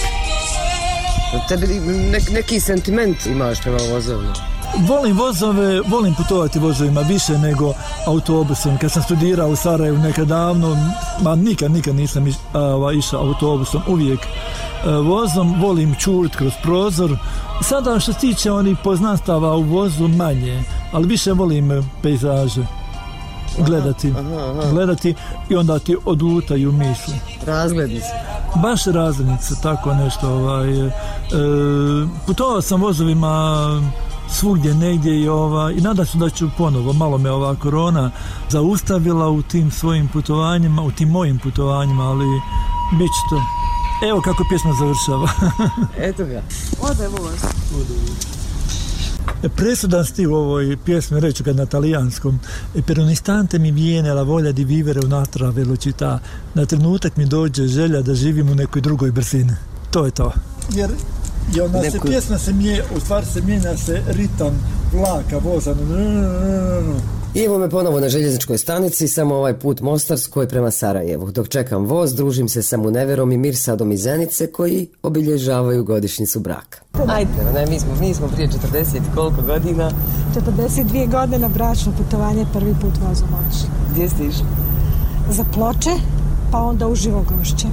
Tebi ne, neki sentiment imaš prema vozovima? Volim vozove, volim putovati vozovima više nego autobusom. Kad sam studirao u Sarajevu nekad davno, ma nikad, nikad nisam iš, a, išao autobusom, uvijek a, vozom, volim čurit kroz prozor. Sada što se tiče onih poznanstava u vozu manje, ali više volim pejzaže. Gledati, aha, aha. gledati i onda ti odlutaju misli. Razglednice. Baš razglednice, tako nešto. Ovaj, e, putovao sam vozovima svugdje, negdje i, ova, i nadam se da ću ponovo. Malo me ova korona zaustavila u tim svojim putovanjima, u tim mojim putovanjima, ali bit će to. Evo kako pjesma završava. Eto ga. Ode voz. Ode voz. Presudan stil u ovoj pjesmi, reću ga na talijanskom. Per un istante mi viene la voglia di vivere un'altra velocità. Na trenutak mi dođe želja da živim u nekoj drugoj brzini. To je to. Jer I onda Neko... se pjesma se mijenja, u stvari se mijenja se ritam vlaka, voza. I evo me ponovo na željezničkoj stanici, samo ovaj put mostarskoj prema Sarajevu. Dok čekam voz, družim se sa Muneverom i Mirsadom iz Zenice koji obilježavaju godišnjicu braka. Ajde, ne, mi smo, mi smo prije četrdeset koliko godina? četrdeset dvije godine bračno putovanje, prvi put vozom odšli. Gdje ste išli? Za Ploče, pa onda u Živogošće.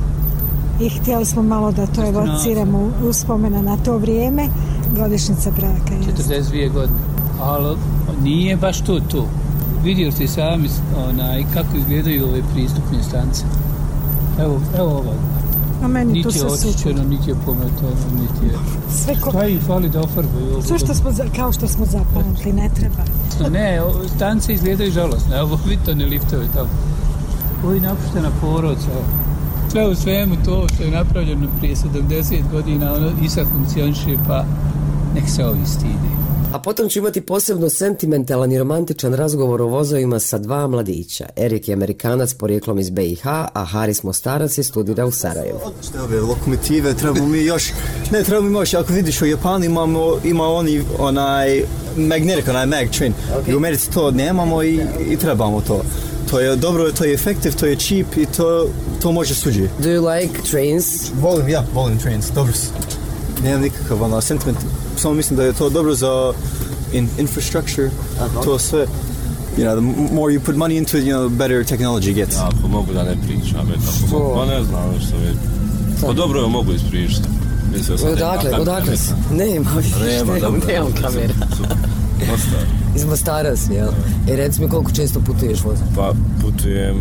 I htjeli smo malo da to evociramo uspomena na to vrijeme, godišnjica braka. četrdeset dvije godine, ali nije baš to to. Vidio ti sami onaj, kako izgledaju ove pristupne stanice. Evo, evo ovo. A meni niti to je očišćeno, niti je pometano, niti je... Sve ko... Šta im fali da ofarbaju? Sve što smo, kao što smo zapamtili, ne treba. Ne, stanice izgledaju žalostne, evo vidite liftove tamo. Ovo je napuštena porodca. Sve u svemu to što je napravljeno prije sedamdeset godina, ono i sad funkcioniše, pa nek se ovi stide. A potom ću imati posebno sentimentalan i romantičan razgovor o vozovima sa dva mladića. Erik je Amerikanac porijeklom iz B i H, a Haris Mostarac je studira u Sarajevu. Odlične ove lokomotive, trebamo mi još, ne trebamo mi još, ako vidiš u Japanu imamo, ima oni onaj magnetic, onaj mag train, okay. I u Americi to nemamo i, i trebamo to. To je dobro, to je efektiv, to je cheap i to, to može suđi. Do you like trains? Volim, ja, volim trains, dobro su. Nemam nikakav ono, sentiment, samo mislim da je to dobro za in, infrastructure, uh-huh. To sve. You know, the more you put money into it, you know, the better technology gets. Ja, pa mogu da ne pričam, eto, pa ne znam što je. Pa dobro je mogu ispričati. Odakle, odakle si? Nema, nemam, nemam kamera. Mostar. Iz Mostara si, jel? E, reci mi koliko često putuješ vozom? Pa putujem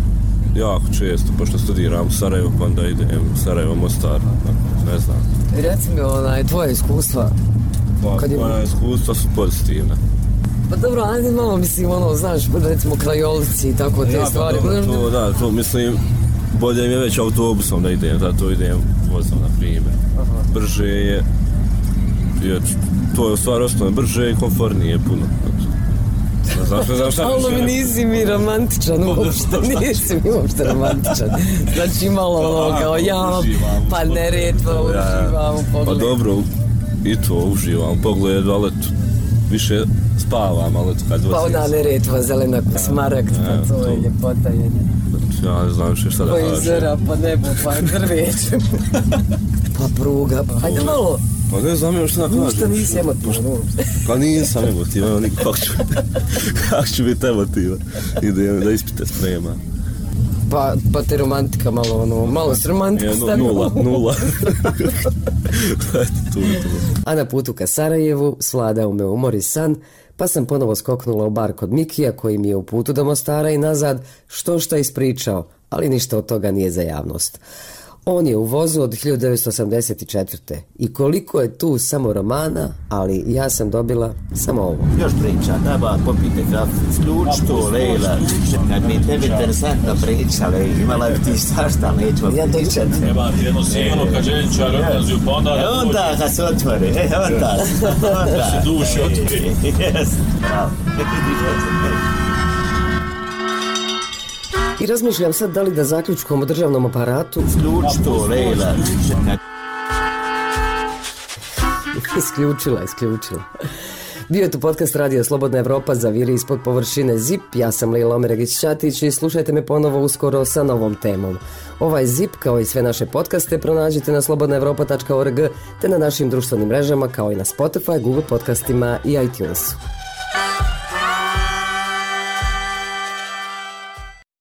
jako često, pošto studiram u Sarajevu, pa onda idem Sarajevo, Mostar, ne znam. E, reci mi onaj, tvoje iskustva? Pa, je... moja iskustva su pozitivne. Pa dobro, ajde malo, mislim, ono, znaš, recimo krajolici i tako te ja, stvari. Pa dobro, to, da, to mislim, bolje mi je već autobusom da idem, zato idem vozom, na primjer. Aha. Brže je, jer to je u stvari osnovno, brže i komfornije puno. Znaš, ne znam šta ali mi nisi mi romantičan uopšte, nisi mi uopšte romantičan. Znači malo ono kao ja, pa Neretva uživam u pogledu. Pa dobro, i to uživam u pogledu, ali više spavam, ali kad vas... Pa onda Neretva, zelena smaragd, pa to je ljepota jedna. Ja ne znam više šta da kažem. Koji zera, pa nebo, pa drveće. Pa pruga, pa hajde malo. Pa ne znam još šta da kažem. Ništa nisi emotivan. Pa nisam emotivan, kako ću, kako ću biti emotivan. Idem da ispite sprema. Pa, pa te romantika malo, ono, malo s romantika stavimo. Nula, nula. tu, tu. A na putu ka Sarajevu svladao me umor i san, pa sam ponovo skoknula u bar kod Mikija koji mi je u putu do Mostara i nazad što šta ispričao, ali ništa od toga nije za javnost. On je u vozu od hiljadu devetsto osamdeset četvrte. I koliko je tu samo romana, ali ja sam dobila samo ovo. Još priča, treba popite kafu, sključ to, Lejla. Kad mi tebi interesantno priča, Lejla, imala bi ti svašta, nećemo ja pričati. Nema ti jedno sigurno kad ženčar odlazi u ponda. E onda kad se otvori, e onda. Da se duši otvori. Jes, bravo. I razmišljam sad da li da zaključkom o državnom aparatu... Sključ to, Lejla. Isključila, isključila. Bio je tu podcast Radio Slobodna Evropa za viri ispod površine Zip. Ja sam Lejla Omeragić-Ćatić i slušajte me ponovo uskoro sa novom temom. Ovaj Zip, kao i sve naše podcaste, pronađite na slobodna evropa tačka org te na našim društvenim mrežama, kao i na Spotify, Google podcastima i iTunesu.